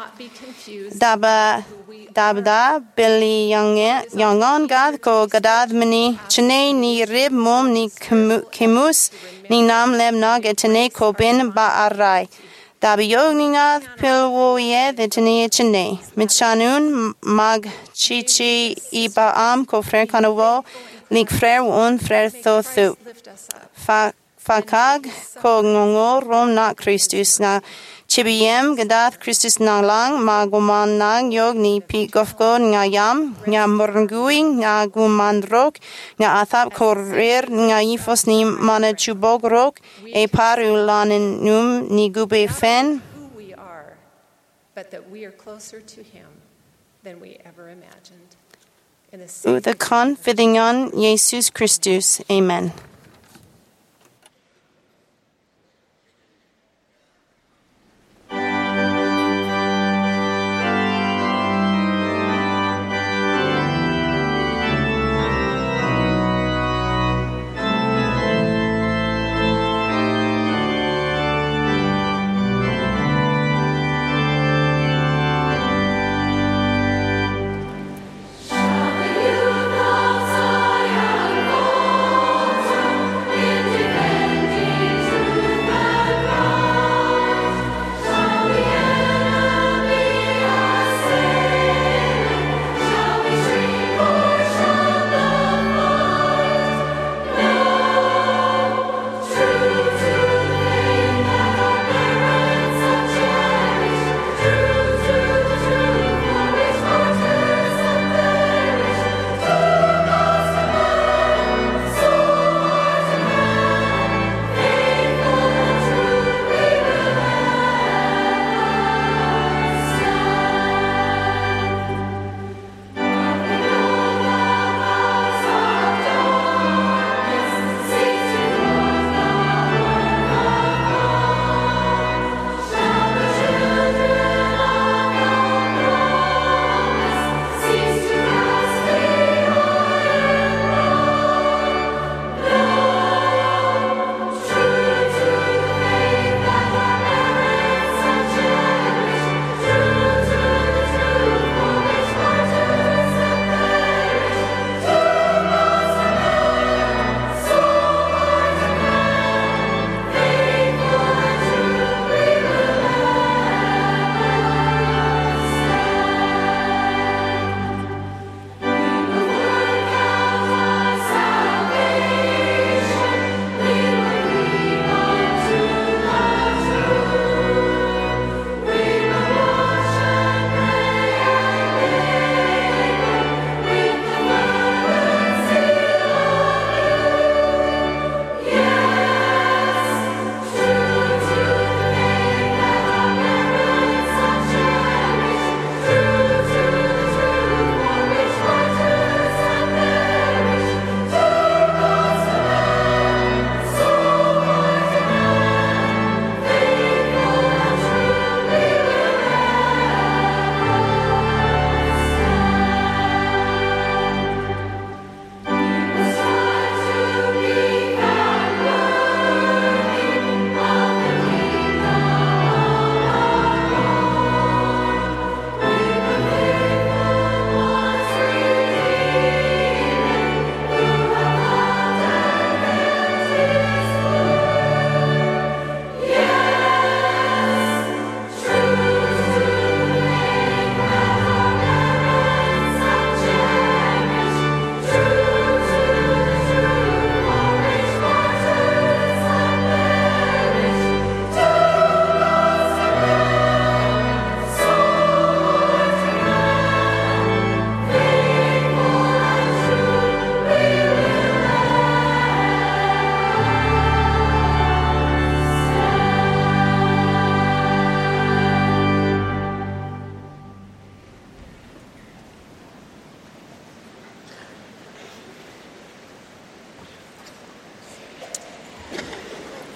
Daba dabda billy yange yangon gad ko gadad mini chene ni rib mom ni kemus ni nam lem nag etene ko bin ba arai. Dabi yog ni ngad pilwo ye de tene chene. Mitchanun mag chichi iba am ko frer kanavo lik frer un frer to thup. Fa Fakag ko ngongo rom na Christus na chibiem gadat Christus na lang maguman nang yog ni pi gofgo nga yam nga mornguing nga gumandrok nga athap korir nga ifos ni mana chubogrok e paru lanin num ni gube fen who we are, but that we are closer to him than we ever imagined. In the same u the con fidingan Jesus Christus. Amen. Zion,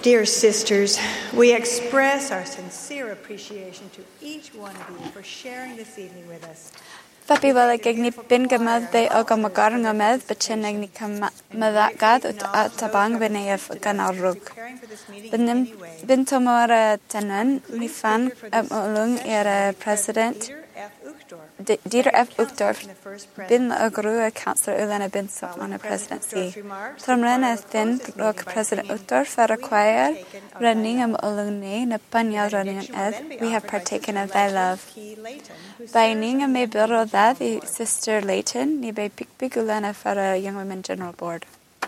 Dear sisters, we express our sincere appreciation to each one of you for sharing this evening with us. Fabi wala gegni bin gemad de oga magar ngamed bacheneg ni kamagad ut atabang benef ganarug. Benim bin tomora tanan mi fan amulung era president Dieter F. Uchtdorf bin agrua councillor ulana bin on a presidency. Tramrena thin rock President Uchtdorf are required running am ulungni na panya running ed. We have partaken of thy love. By ning a may biro that the sister Leighton ni by big big ulana for a young women general board.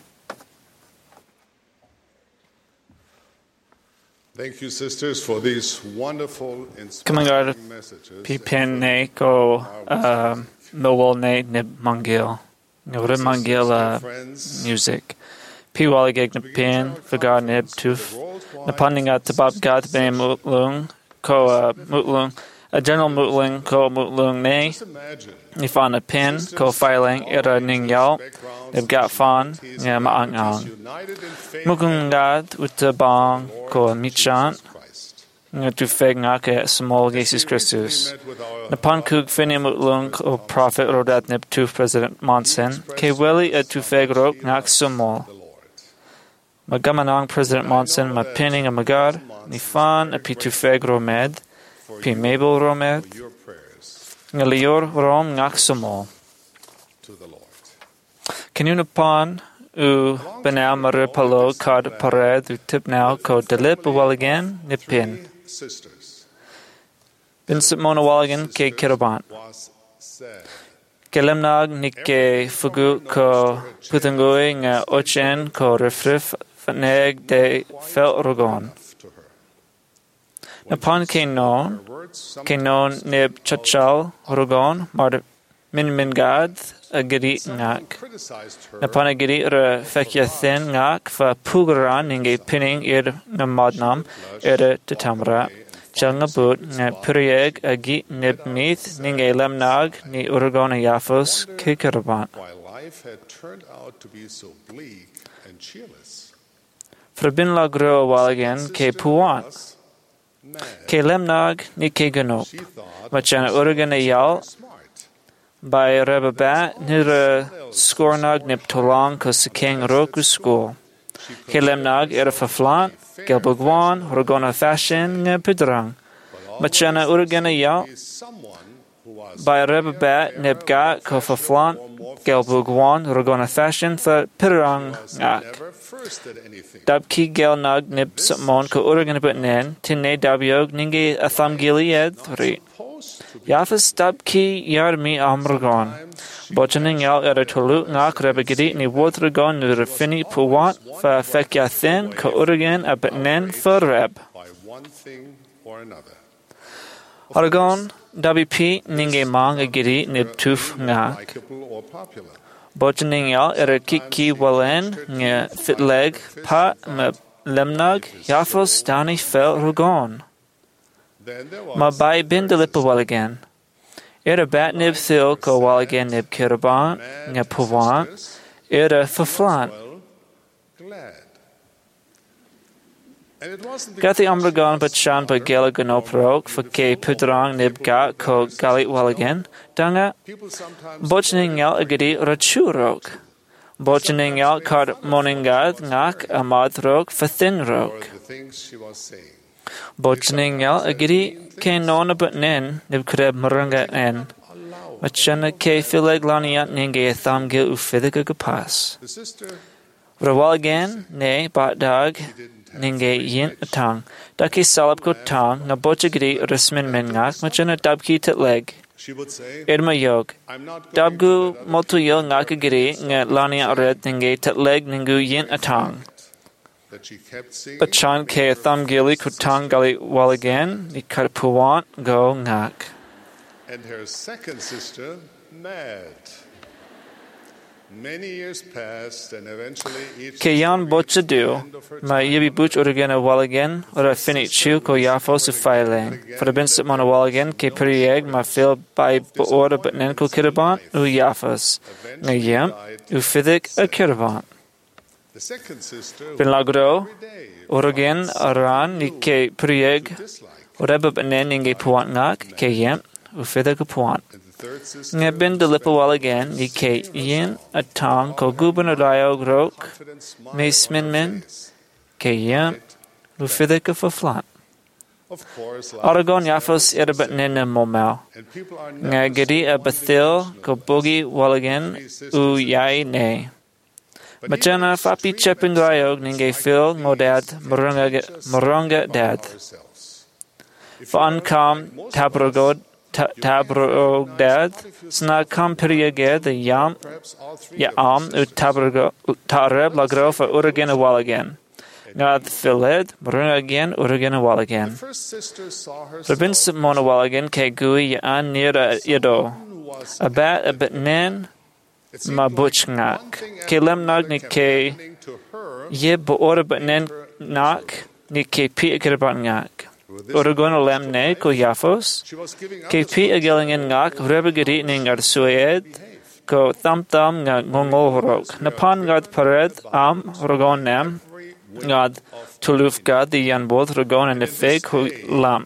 Thank you, sisters, for these wonderful, inspiring messages. Pipin ne ko Millwall ne nib mangil. Nure mangil music. Piwali geg na pin fagar nib tuf. Na pandinga tabab gat ben mutlung ko mutlung. A general mutling ko mutlung ne. Nifan a pin ko filing era ningyal. Nib gat fan nga maang ang. Mugungad utabang ko michan nga tu feg nga ke small Jesus Christus. Napan kug fini mutlung ko prophet rodat nib tu President Monson ke weli a tu feg rok ngak sumol. Magamanang President Monson ma pinning a magar nifan a pi tu feg romed pi mabel romed nga lior rom ngak sumol. Kinunapan u benau maripalo kad pared u tipnau ko delip waligan nipin. Bin Simona waligan ke kirabant. Kelemnag nike fugu ko putangui nga ochen ko refrif fatneg de fel rogon. Napan ke non, ke non nib chachal rogon mar min mingad a giri ngak. Napan a giri ra fekya thin ngak fa pugaran ninge pinning ir na madnam ir titamra. Changa boot na purieg a gi nib mith ninge lemnag ni urgon a yafos kikarabant. Frabin la gro walagan ke puwan. Ke lemnag ni ke ganop. Machana urgan a yal by Rebaba nira skornag nip tolang ko sikeng roku school. Kelemnag era faflant, gelbugwan, rogona fashion nga pidrang. Machana urgana ya by Rebaba nip ga ko faflant, gelbugwan, rogona fashion fa pidrang ngak. Dabki gelnag nip samon ko urgana butnen, tinne dabyog ninge atham gilead ri. Yafas dabki yarmi amragon. Bochaning yal era tolu ngak rebagidi ni wotragon nu refini puwat fa fekya thin ko uragan abetnen fa reb. Aragon dabi pi ninge mang agidi nib tuf ngak. Bochaning yal era kiki walen nga fitleg pa me lemnag yafos dani fel rugon. Ma bai bin delipa waligan. Era bat nib thil ko waligan nib kirabant, nga puwant, era faflant. Gathi amragan bachan pa gela ganoprok fa ke pudrang nib ga ko galit waligan, danga bochning yal agadi rachurok. Bochning yal kard moningad ngak amadrok fa thinrok. Bochning yal agiri ke nona butnen nib kreb maranga en. Machana ke fileg laniat ninge tham gil ufidika gapas. Rawaligan ne batdag ninge yin atang. Daki salab ko tang na bochagiri rasmin mengak machana dabki titleg. Irma yog. Dabgu motuyo ngakagiri nga laniat red ninge titleg ningu yin atang. Bachan ke tham gili kutang gali waligan ni karpuwant go ngak. And her second sister, Mad. Many years passed and eventually each ke yan bochadu ma yibi buch urgana waligan ora finichu ko yafos ufailen. For bin simona waligan ke perieg ma fil by order but nenko kirabant u yafos. Nga yem u fidik a kirabant. Binlagro, Oregon, Aran, ni ke prieg, Oreba benen inge puant ngak, ke yem, ufida ke puant. Nga bin de lipawal again, ni ke yin atang ko gubernario grok, me smin min, ke yem, ufida ke faflant. Oregon yafos irabet nene momel. Nga gedi a bathil ko bogi walagan u yai ne. Machana fapi chepin rayog ninge fil ngodad moronga dad. Fan kam tabrogod tabrog dad. Sna kam periage the yam ya am u tabrogod tareb lagro for Oregon walagan. Ngad filed moronga again Oregon walagan. Rabin Simona walagan ke gui an near ido. Abat a bit nen ma butch ngak. Ke lem nag ni ke ye bo ora but nen nak ni ke pi ikirabat ngak. Oregon lem ne ko yafos. Ke pi agiling in ngak rebagiri ning ar sued ko tham tham ngak ngongol horok. Napan gad pared am Oregon nem ngad tuluf gad the yan both Oregon and the fake who lam.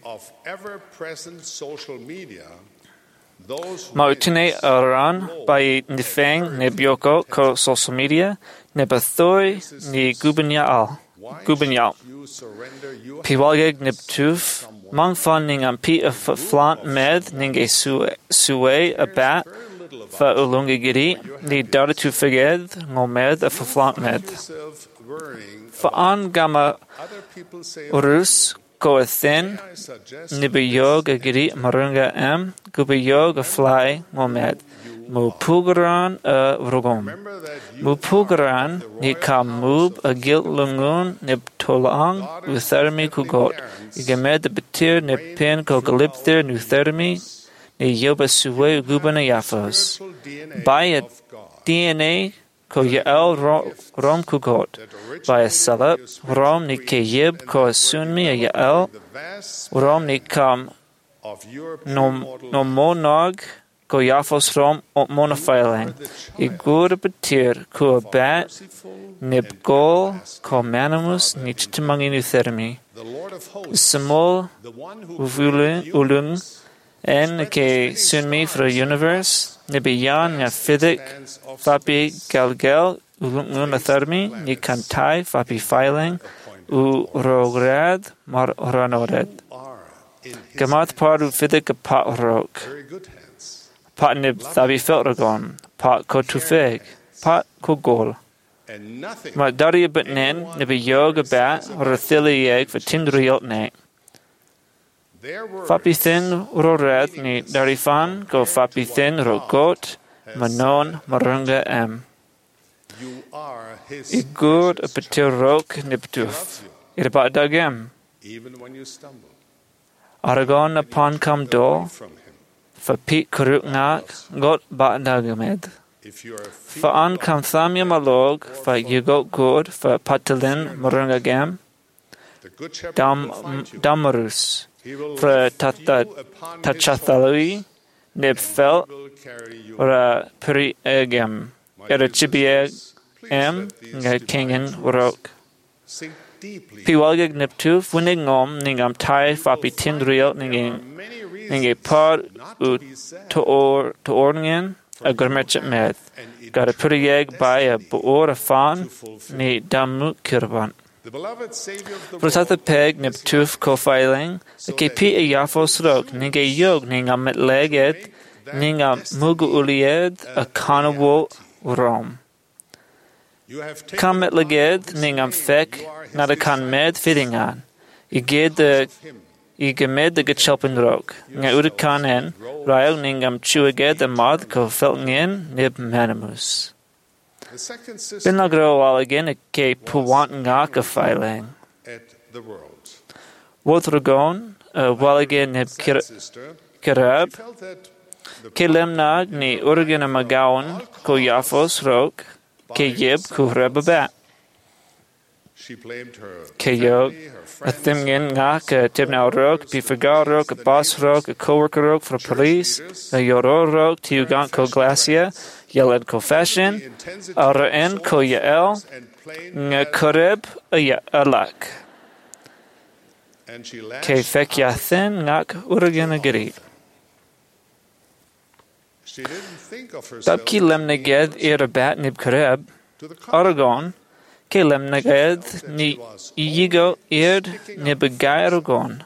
Mautine aran by nifeng ne bioko ko social media ne bathoi ni gubenyal gubenyal piwalgeg ne tuf mang fan ning am pi of flant med ning e suwe a bat fa ulunga giri ni data to figed ngomed a flant med fa an gamma urus ko a thin nibiyog a giri marunga am gubiyog a fly momed mu pugaran a rogom mu pugaran ni kam mub a gil lungun nib tolang uthermi kugot igamed the betir nib pin ko galipthir nu thermi ni yoba suwe gubana yafos by a D N A ko yael rom kugot by a salap rom ni ke yib ko sunmi a yael rom ni kam no monog ko yafos rom monophiling igur betir ko bat nib gol ko manimus ni chitimangi nu thermi simol ulung en ke sunmi for universe Nibiyan nga fidik fapi galgel ulungun atharmi ni kantai fapi filing u rograd mar ranored. Gamat par u fidik a pat rok. Pat nib thabi filtragon. Pat ko tufeg. Pat ko gol. Ma dari bit nen nibi yog a bat rathili yeg for tindriot ne. Fapi thin rored ni darifan go fapi thin rogot manon marunga am. Igud a petir rok niptuf. Irba dagem. Aragon upon kam do. Fa pit kuruk nak got ba dagamed. Fa an kam thamya malog fa yugot good fa patalin marunga gam. Dam damarus. Fra tachathalui nib fel ra peri egem era chibieg em nga kingen rok piwalgeg nib tuf winnig ngom ningam tai fapi tindriel ninging ninge par u to or to orningen a gormechet med got a peri by a boor a fan ni damu kirban Protata peg nib tuf ko filing, ke pi a yafos rok, ninge yog ninga met leged, ninga mugu ulied, a kanawo rom. Kam met leged, ningam fek, nada kan med fittingan. Iged de, igemed de gechelpen rok, nga udekan en, rail ningam chueged a mad ko feltngin nib manimus. Bin lagro again a ke puwant ngak a filing. Wotragon, a walagan nib kirab, ke lemnag ni urgan a magawan ko yafos rok, ke yib ku rebabat. Ke yog, a thimgin ngak a tibna rok, pifagal rok, a boss rok, a co-worker rok for police, a yoro rok, tiugan ko glacia, Yeled ko fashion, Ara'en ko Yael, Nga Koreb alak. Ke fek yathin ngak uragana giri. Tabki lemneged irabat nib Koreb, Aragon, ke lemneged ni yigo id nibagay Aragon.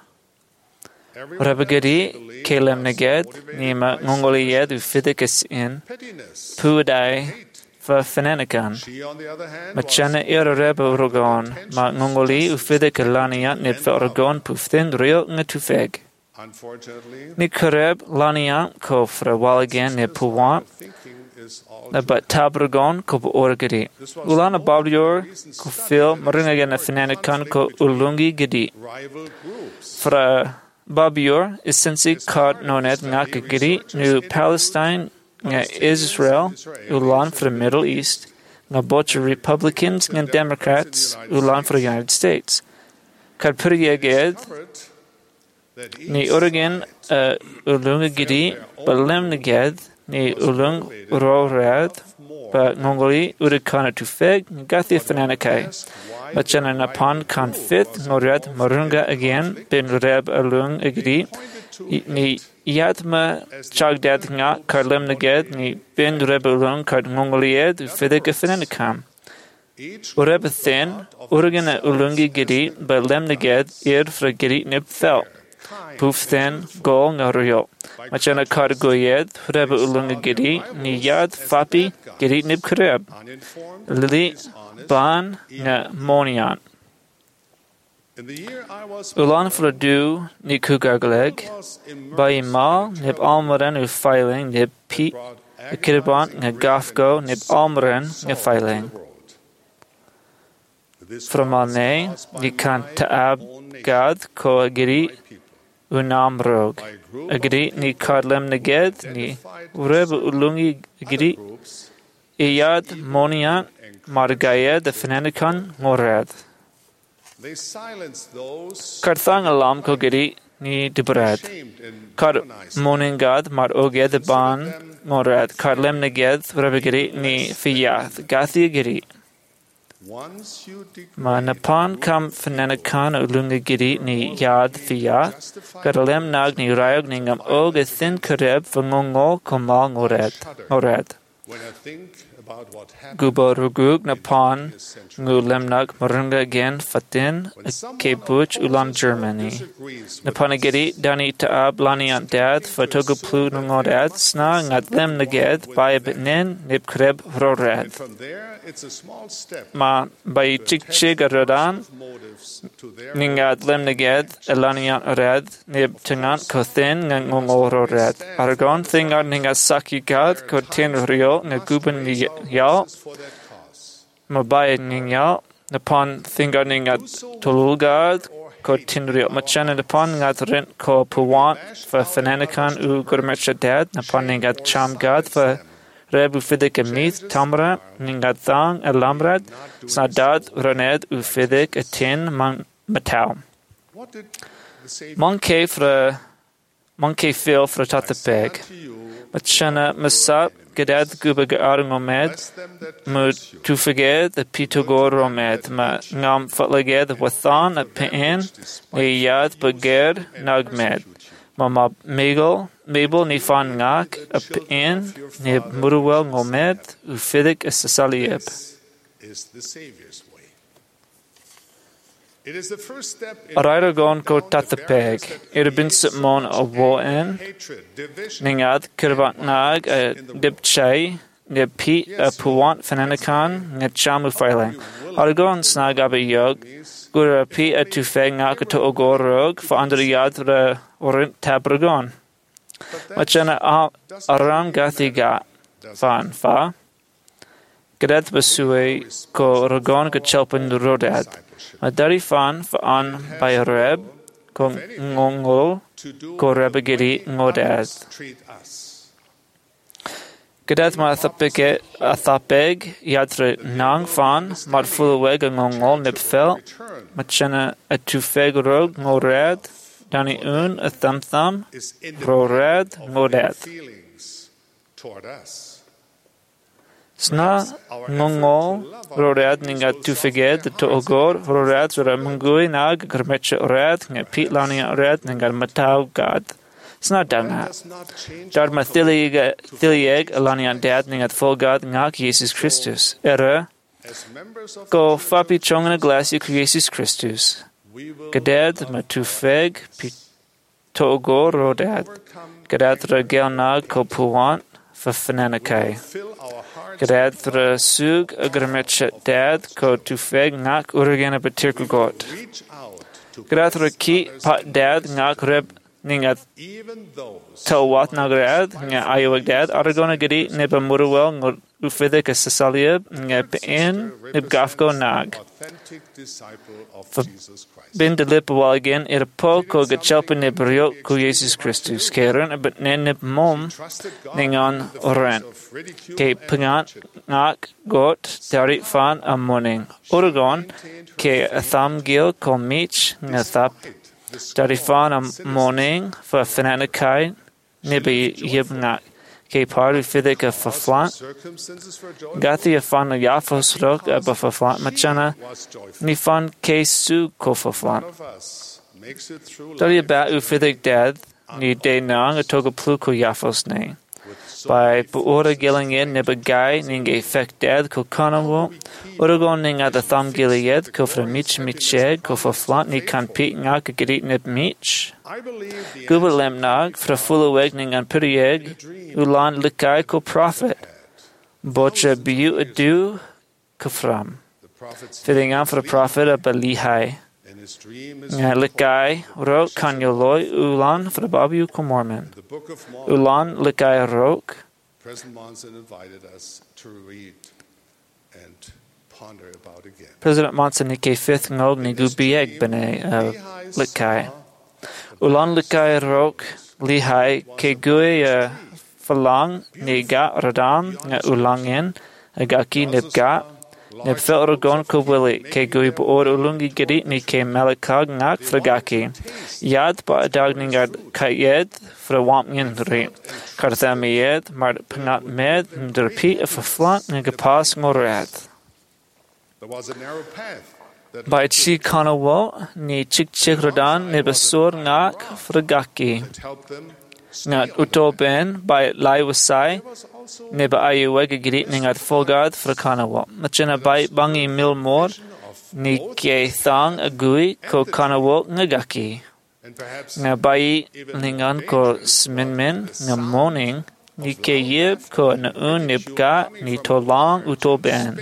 Rabagadi ke lemneged nima ngongoliyed ufidikas in, puadai fa fenanikan. Machana ira reba Aragon, ma ngongoli ufidik laniat nib fa Aragon puftin rio ngatufeg. Ni Koreb laniat ko fra walagan nib puwant, but tabragon ko orgadi. Ulana bablior ko fil maringagan na fenanikan ko ulungi gadi. Fra Babior is since caught nonet ngaka giri nu Palestine nga Israel ulan for the Middle East nga bocha Republicans nga Democrats ulan for the United States. Kad puriaged ni Oregon uh, ulunga giri balem neged ni ulung urorad ba ngongoli urikana tufeg gathi fananakai. Machana napan kan fit ngorad marunga again bin reb alung agri ni yatma chagdad nga karlem neged ni bin reb alung kard ngongolied fidig afinanikam. Ureb thin urgana ulungi gidi ba lem neged ir fra gidi nib fel. Poof thin gol ngario. Machana kard goyed reb ulunga gidi ni yad fapi gidi nib kreb. Lili ban nga monian. Ulan fladu ni kugargleg, by mal nib almoren u filing nib pi kiribant nga gafgo nib almoren nga filing. Framane ni kan taab gad ko agiri unam rog. Agiri ni kadlem neged ni ureb ulungi agiri iyad monian Margaya the Fenanikan Morad. Karthang alam ko giri ni dibrad. Kar moningad mar oge the ban morad. Karlem neged rabagiri ni fiyath. Gathi giri. Ma napan kam Fenanikan ulunga giri ni yad fiyath. Karlem nag ni rayog ningam oge thin kareb vangongo komal morad. Morad. Guborugug napan ngulemnag marunga again fatin kebuch ulan Germany. Napanagiri dani taab laniant dad fatogu plu nungorad sna ngatlem naged by bitnin nibkreb rorad. Ma by chikchig aradan ningatlem naged elaniant rad nib tingan kothin ngongororad. Aragon thingad ningasaki gad kotin rio naguban yal mabay ningyal napon thinga ningat tulugad ko tinrio machana napon ngat rent ko puwant for fananikan u gurmecha dad napon ningat chamgad for rebu fidik amith tamra ningat thang alamrad sadad roned u fidik atin mang matau monkey for monkey fil for tatapeg machana masap Gedad gubag arungomed, mu tufaged the pitogoromed, ma ngam fatlaged wathan a pin, ni yad baged nagmed, mama megel, mabel ni fan ngak, a pin, ni muruwel ngomed, ufidik a sasalieb. Arairagon ko tatapeg, irabin sipmon a woen, ningad kirbat nag a dibchay, nib pi a puwant fananikan, nid chamu filing. Aragon snag abe yog, gura pi a tufeg ngak to ogorog, for under yad ra orint tabragon. Machana aram gathi ga, fan fa. Gadet basue ko ragon ka chelpen rodad. Madari fan fa an by reb ko ngongol ko rebagiri ngodad. Gadet ma athapeke athapeg yadre nang fan mar fulweg ngongol nipfel machana atufeg rog ngorad dani un atham tham rorad ngodad. Sna ngongo roread ninga tufeged to ogor roread sura mungui nag kermeche red nga pit lania red ninga matau god. Sna danga. Dharma thilieg thilieg alania dad ninga full god ngak Jesus Christus. Era go fapi chongna glasu Jesus Christus. Gadad matufeg pit to ogor roread. Gadad regel nag ko puant for fananakai. Gadad thra sug agrametje dad ko tufeg ngak urgena betirku got. Gadad thra ki pat dad ngak rib ninga tawat nagrad nga ayowag dad aragona gadi niba muruwel ngor ufidek sasalib nga pin nib gafgo nag. Bin de lip wal again ir po ko gachelpe nib riok ko Jesus Christus keren but nen nib mom ningan oren ke pangant ngak got tarit fan am morning Oregon ke atham gil ko mich nga thap tarit fan am morning for fananakai nibi yib ngak ke paru fidek a faflant gati a fan a yafos rok a faflant machana ni fan ke su ko faflant tari ba u fidek dad ni de nang a toga plu ko yafos ne by puora giling in niba gai ning a fek dad ko kanawo Oregon ning at the thumb gilied ko fra mich micheg ko faflant ni kan pit ngak a grit nib mich Guber lemnag fra fulaweg ning an pirieg ulan likai ko prophet bocha biu adu kafram fitting an for prophet a balihai nga likai ro kanyoloi ulan for babu ko mormon ulan likai rok President Monson invited us to read and ponder about again. President Monson ni ke fifth ngog ni gubieg bene likai ulan likai rok lihai ke gui uh, falang ni ga radam nga ulangin agaki nibga nib fel ragon ko wili ke gui boor ulungi giri ni ke malakag ngak fragaki yad ba adag ningad kayed fra wamngin rin karthamiyed mar pangat med nderpi if a flant nga pas ngorad There was a narrow path by chi kanawo ni chik chik radan nibasur ngak fragaki Ngat utoben by laiwasai neba ayuweg grit ningat fogad frakanawa. Machina by bangi milmor ni ke thang agui ko kanawo ngagaki. Nga by ningan ko sminmin nga morning ni ke yib ko na un nibga ni tolang utoben.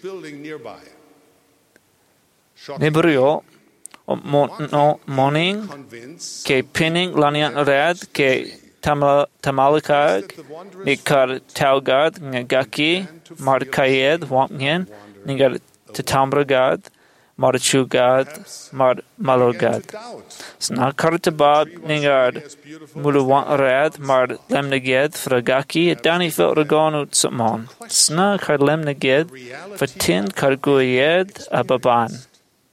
Nibrio no morning ke pinning lanian rad ke tamalakag ni kar taugad ngagaki mar kayed wamnyen ningar tatambragad mar chugad mar malogad sna kar tabab ningar muluwan rad mar lemnaged fragaki dani fel ragon utsamon sna kar lemnaged fatin kar guyed ababan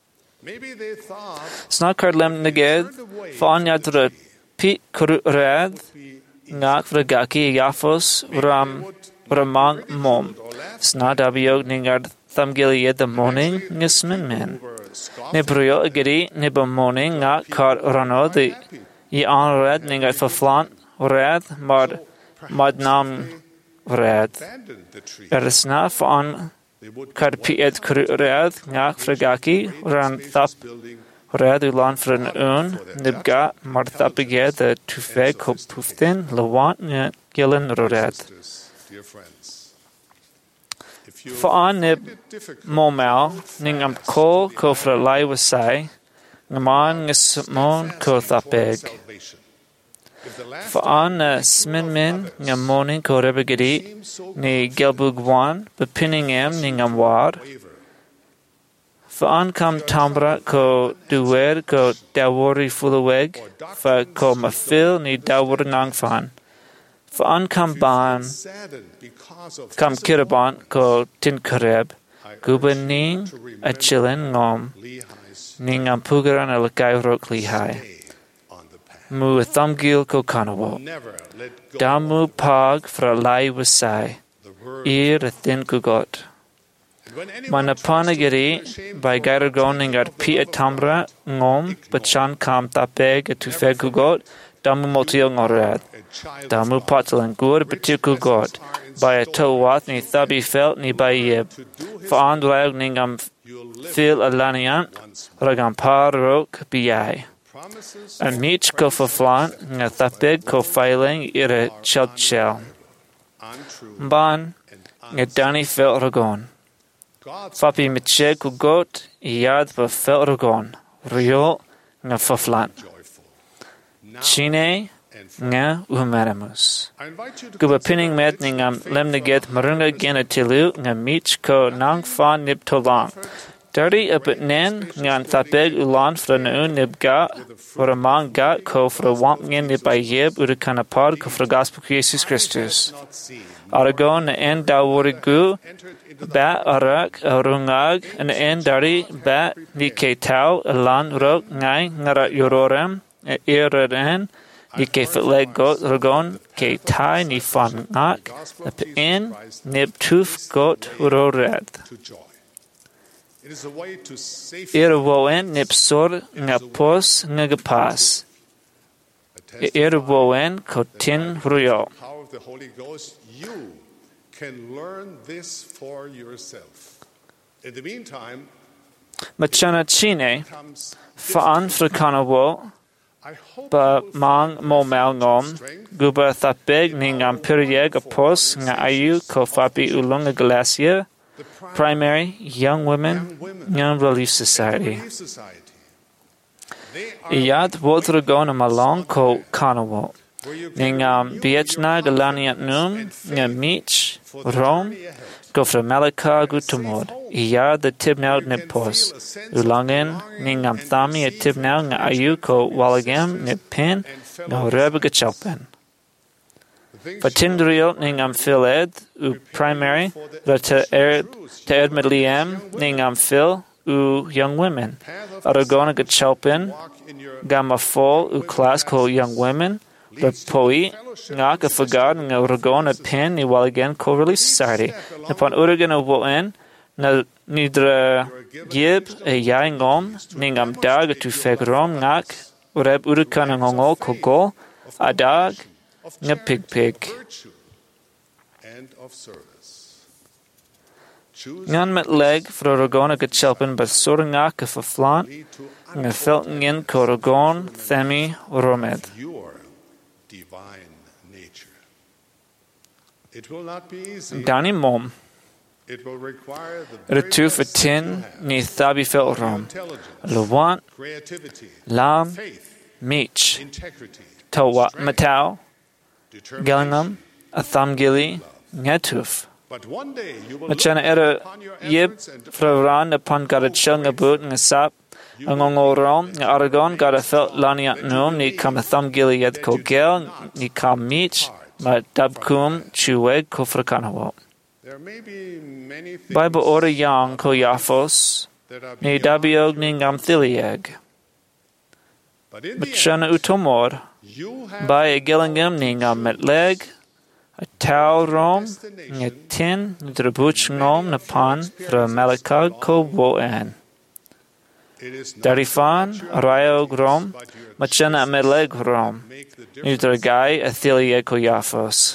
Snakar lem neged, fan yadra pit kurad, ngak vragaki yafos ram ramang mom. Snadabiog ningard thamgili yed the morning nismin men. Nebrio agiri niba morning ngak kar rano the ye on red ningard faflant red mad madnam red. Erisna fan Kar pied kurad ngak fragaki ran thap red ulan fran un nibga mar thapige the tufe ko puftin lawant gilen rored. Faan nib momal ningam ko ko fra laiwasai ngaman ngismon ko thapeg. Faan sminmin ngam morning ko rebegadi ni gelbugwan bepinning em ningam war. Faan kam tambra ko duwer ko dawori fulaweg fa ko mafil ni dawor nangfan. Faan kam ban kam kiraban ko tinkareb guban ning achilin ngom ningam pugaran alakay rok lihai. Mu thamgil ko kanawo. Damu pag fra lai wasai. ir thin kugot. Mana panagiri by Gairagon at Pia Tamra ngom bachan kam tapeg at tufeg kugot damu motil ngorad. Damu patlan gur betuku god by a towat ni thabi felt ni by yeb. Faand rag ningam fil alanian ragam par rok biai. And meech ko faflan nga thapeg ko filing ira chelchel. Ban nga dani felt ragon. Fapi mitche kugot yad va felt ragon. Rio nga faflan. Chine nga umaramus. Guba pinning met ningam lemneget marunga gena tilu nga meech ko nang fa nib tolang. Dirty apet nen ngan thapeg ulan fra naun nibga for a man gat ko fra wamp ngen nib by yeb urakanapad ko fra gospel Jesus Christus. Aragon na en dawurigu bat arak arungag and en dari bat ni ke tau alan rok ngai ngara yororem iraren ni ke fitleg got ragon ke tai ni fan nak en nib tuf got urored. Irwoen nipsor ngapos ngagapas. Irwoen kotin ruyo. The Holy Ghost, you can learn this for yourself. In the meantime, Machana chine faan frikanawo ba mang mo malngom guba thapeg ningam perieg apos nga ayu ko fapi ulunga glacia. Primary Young Women, Young Relief Society. Iyad wotragon malong ko kanawo. Ningam biechna galaniat num, nga mich, Rome, go fra Malaka gutumod. Iyad the tibnaud nipos. Ulangen, ningam thami a tibnaud nga ayu ko walagam nipin, nga reba gachalpen. Patindriel ningam filed u primary rata erd te edmedliam ningam fil u young women. Aragona gachalpin gamma fol u class ko young women. The poi ngaka fagad nga aragona pen ni waligan ko relief society. Upon uragana woen na nidra yib a yaingom ningam dag tu fegrom ngak ureb urakan ngongol ko go adag nga pig pig. Ngan met leg fra ragona gachelpen ba soranga ka faflan nga felten in ko ragon themi romed. Dani mom. Retu fatin ni thabi fel rom. Lewant lam mich tawa matau Gillingham, Athamgili, Ngetuf. Machana era yib fravran upon gara chilnga boot nga sap, angongorom, nga Aragon gara felt laniat num, ni kam Athamgili yed ko gel, ni kam mich, ma dabkum chuweg ko frakanawo. Bible ora yang ko yafos, ni dabiog ni ngam thilieg. Machana utomor, by a Gillingham ningam met leg, a tau rom, nga tin, drabuch ngom napan, fra malakag ko woen. Darifan, rayo grom, machana met leg rom, nudragai athilia ko yafos.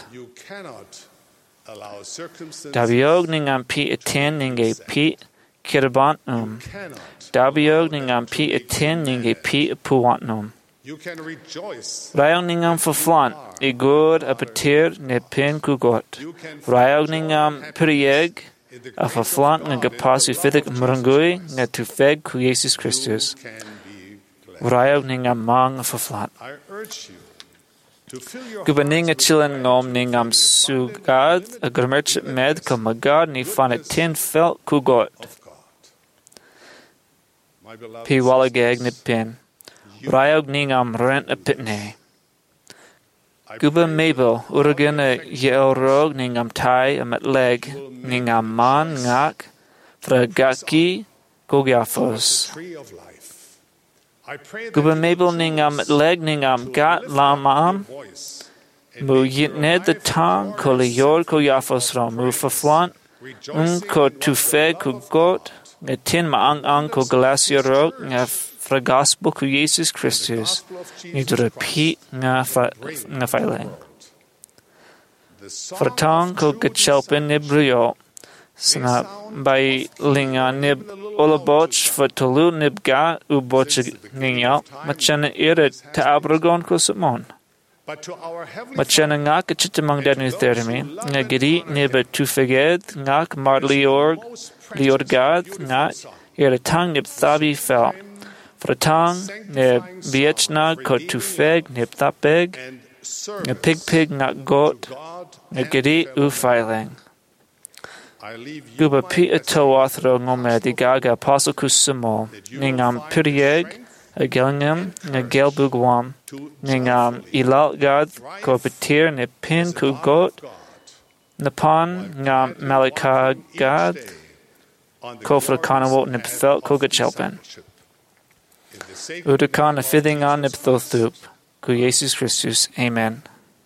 Dabiog ningam pi atin ninge pi kirabant um. Dabiog ningam pi atin ninge pi puantnum. Rayog ningam faflan, igor apetir ne pen kugot. Rayog ningam perieg, a faflan nga gapasu fidik mrangui nga tufeg ku Jesus Christus. Rayog ningam mang faflan. Gubaning a chilen ngom ningam sugad, a gramerch med ka magad ni fanatin felt kugot. Pi walagag ni pin. Rayog ningam rent a pitne. Guba Mabel, Uragan a yeelrog ningam tai a leg ningam man ngak, fra gaki gogiafos. Guba Mabel ningam leg ningam gat lamam, Mu yit ned the tang ko le yor ko yafos ro mu faflant un ko tu fe ko got nge tin ma ang ang ko glacia ro nga fragaspo ko Jesus Christus ni to repeat nga fa nga failing. For tang ko gachelpen nibrio sna by linga nib olaboch for tolu nibga uboch ninga machana ira ta abragon ko samon. Machana ngak chitamang danu thermi nga giri niba tufeged ngak mar liorg liorgad nga ira tang nib thabi fel. For tang nib biechna ko tufeg nib thapeg nga pig pig ngak got nga giri u filing. Guba pi atoathro ngome di gaga apostle kusamo ningam pirieg agilngam nga gelbugwam ningam ilal gad ko petir ne pin ku got napan ngam malika gad ko frakanawot ne pthel ko gachelpen udakan afithingan ne pthothup ku Jesus Christus. Amen.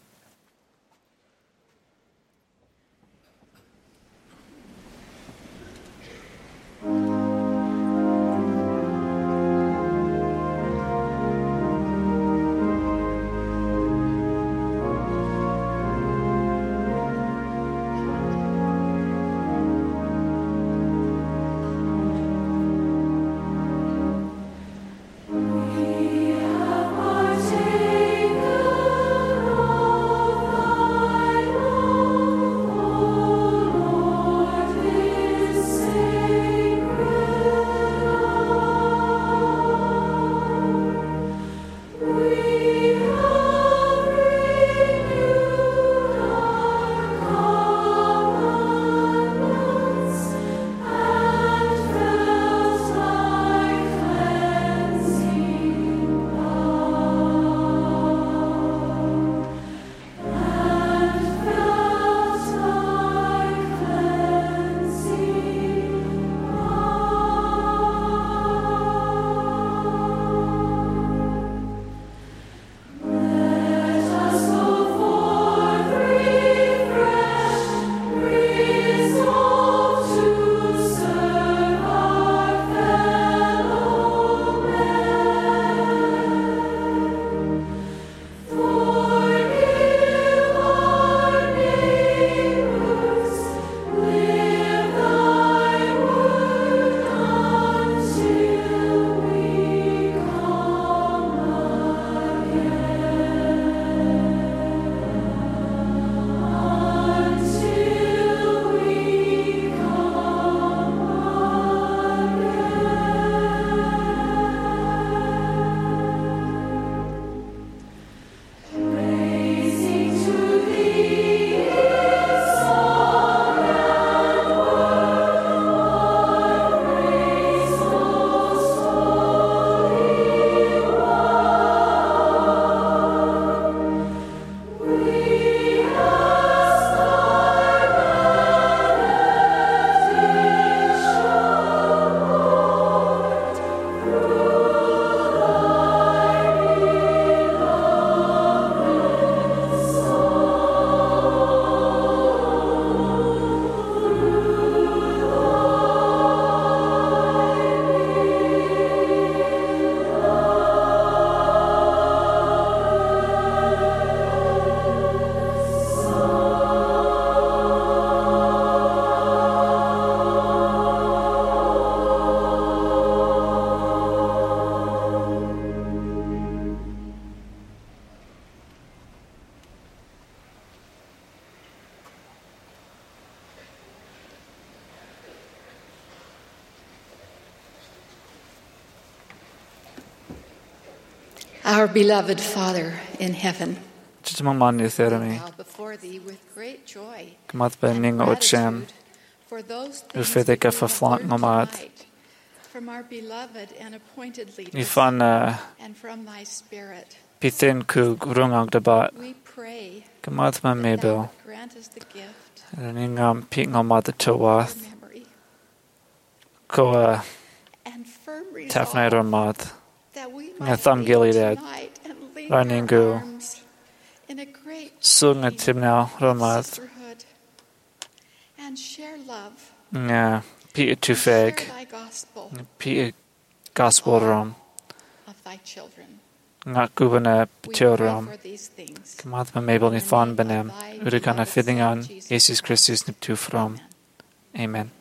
Our beloved Father in heaven, Chitamamani therami. bow before thee with great joy Kamatba and ning ocham. gratitude for those things Ufede that ka we have faflant learned ngomad. tonight from our beloved and appointed leaders Ifan uh, and from thy Spirit. pithin ku grungang debat. We pray Kamatba that thou mebel. would grant us the gift Ningam pik ngomad towath. of memory Ko uh, and firm tafnai resolve romad. that we Nga might tham be able gilidad. tonight and lean Raningu. our arms in a great sung at timnau romad. sisterhood, and share love, Nga pi tufeg, share thy gospel pi gospel rom, of thy children. nga gubana We pray teoram. for these things. Kamad ma mabel ni fan benem, urikana fidingan, Jesus Christus nip tu from. Amen.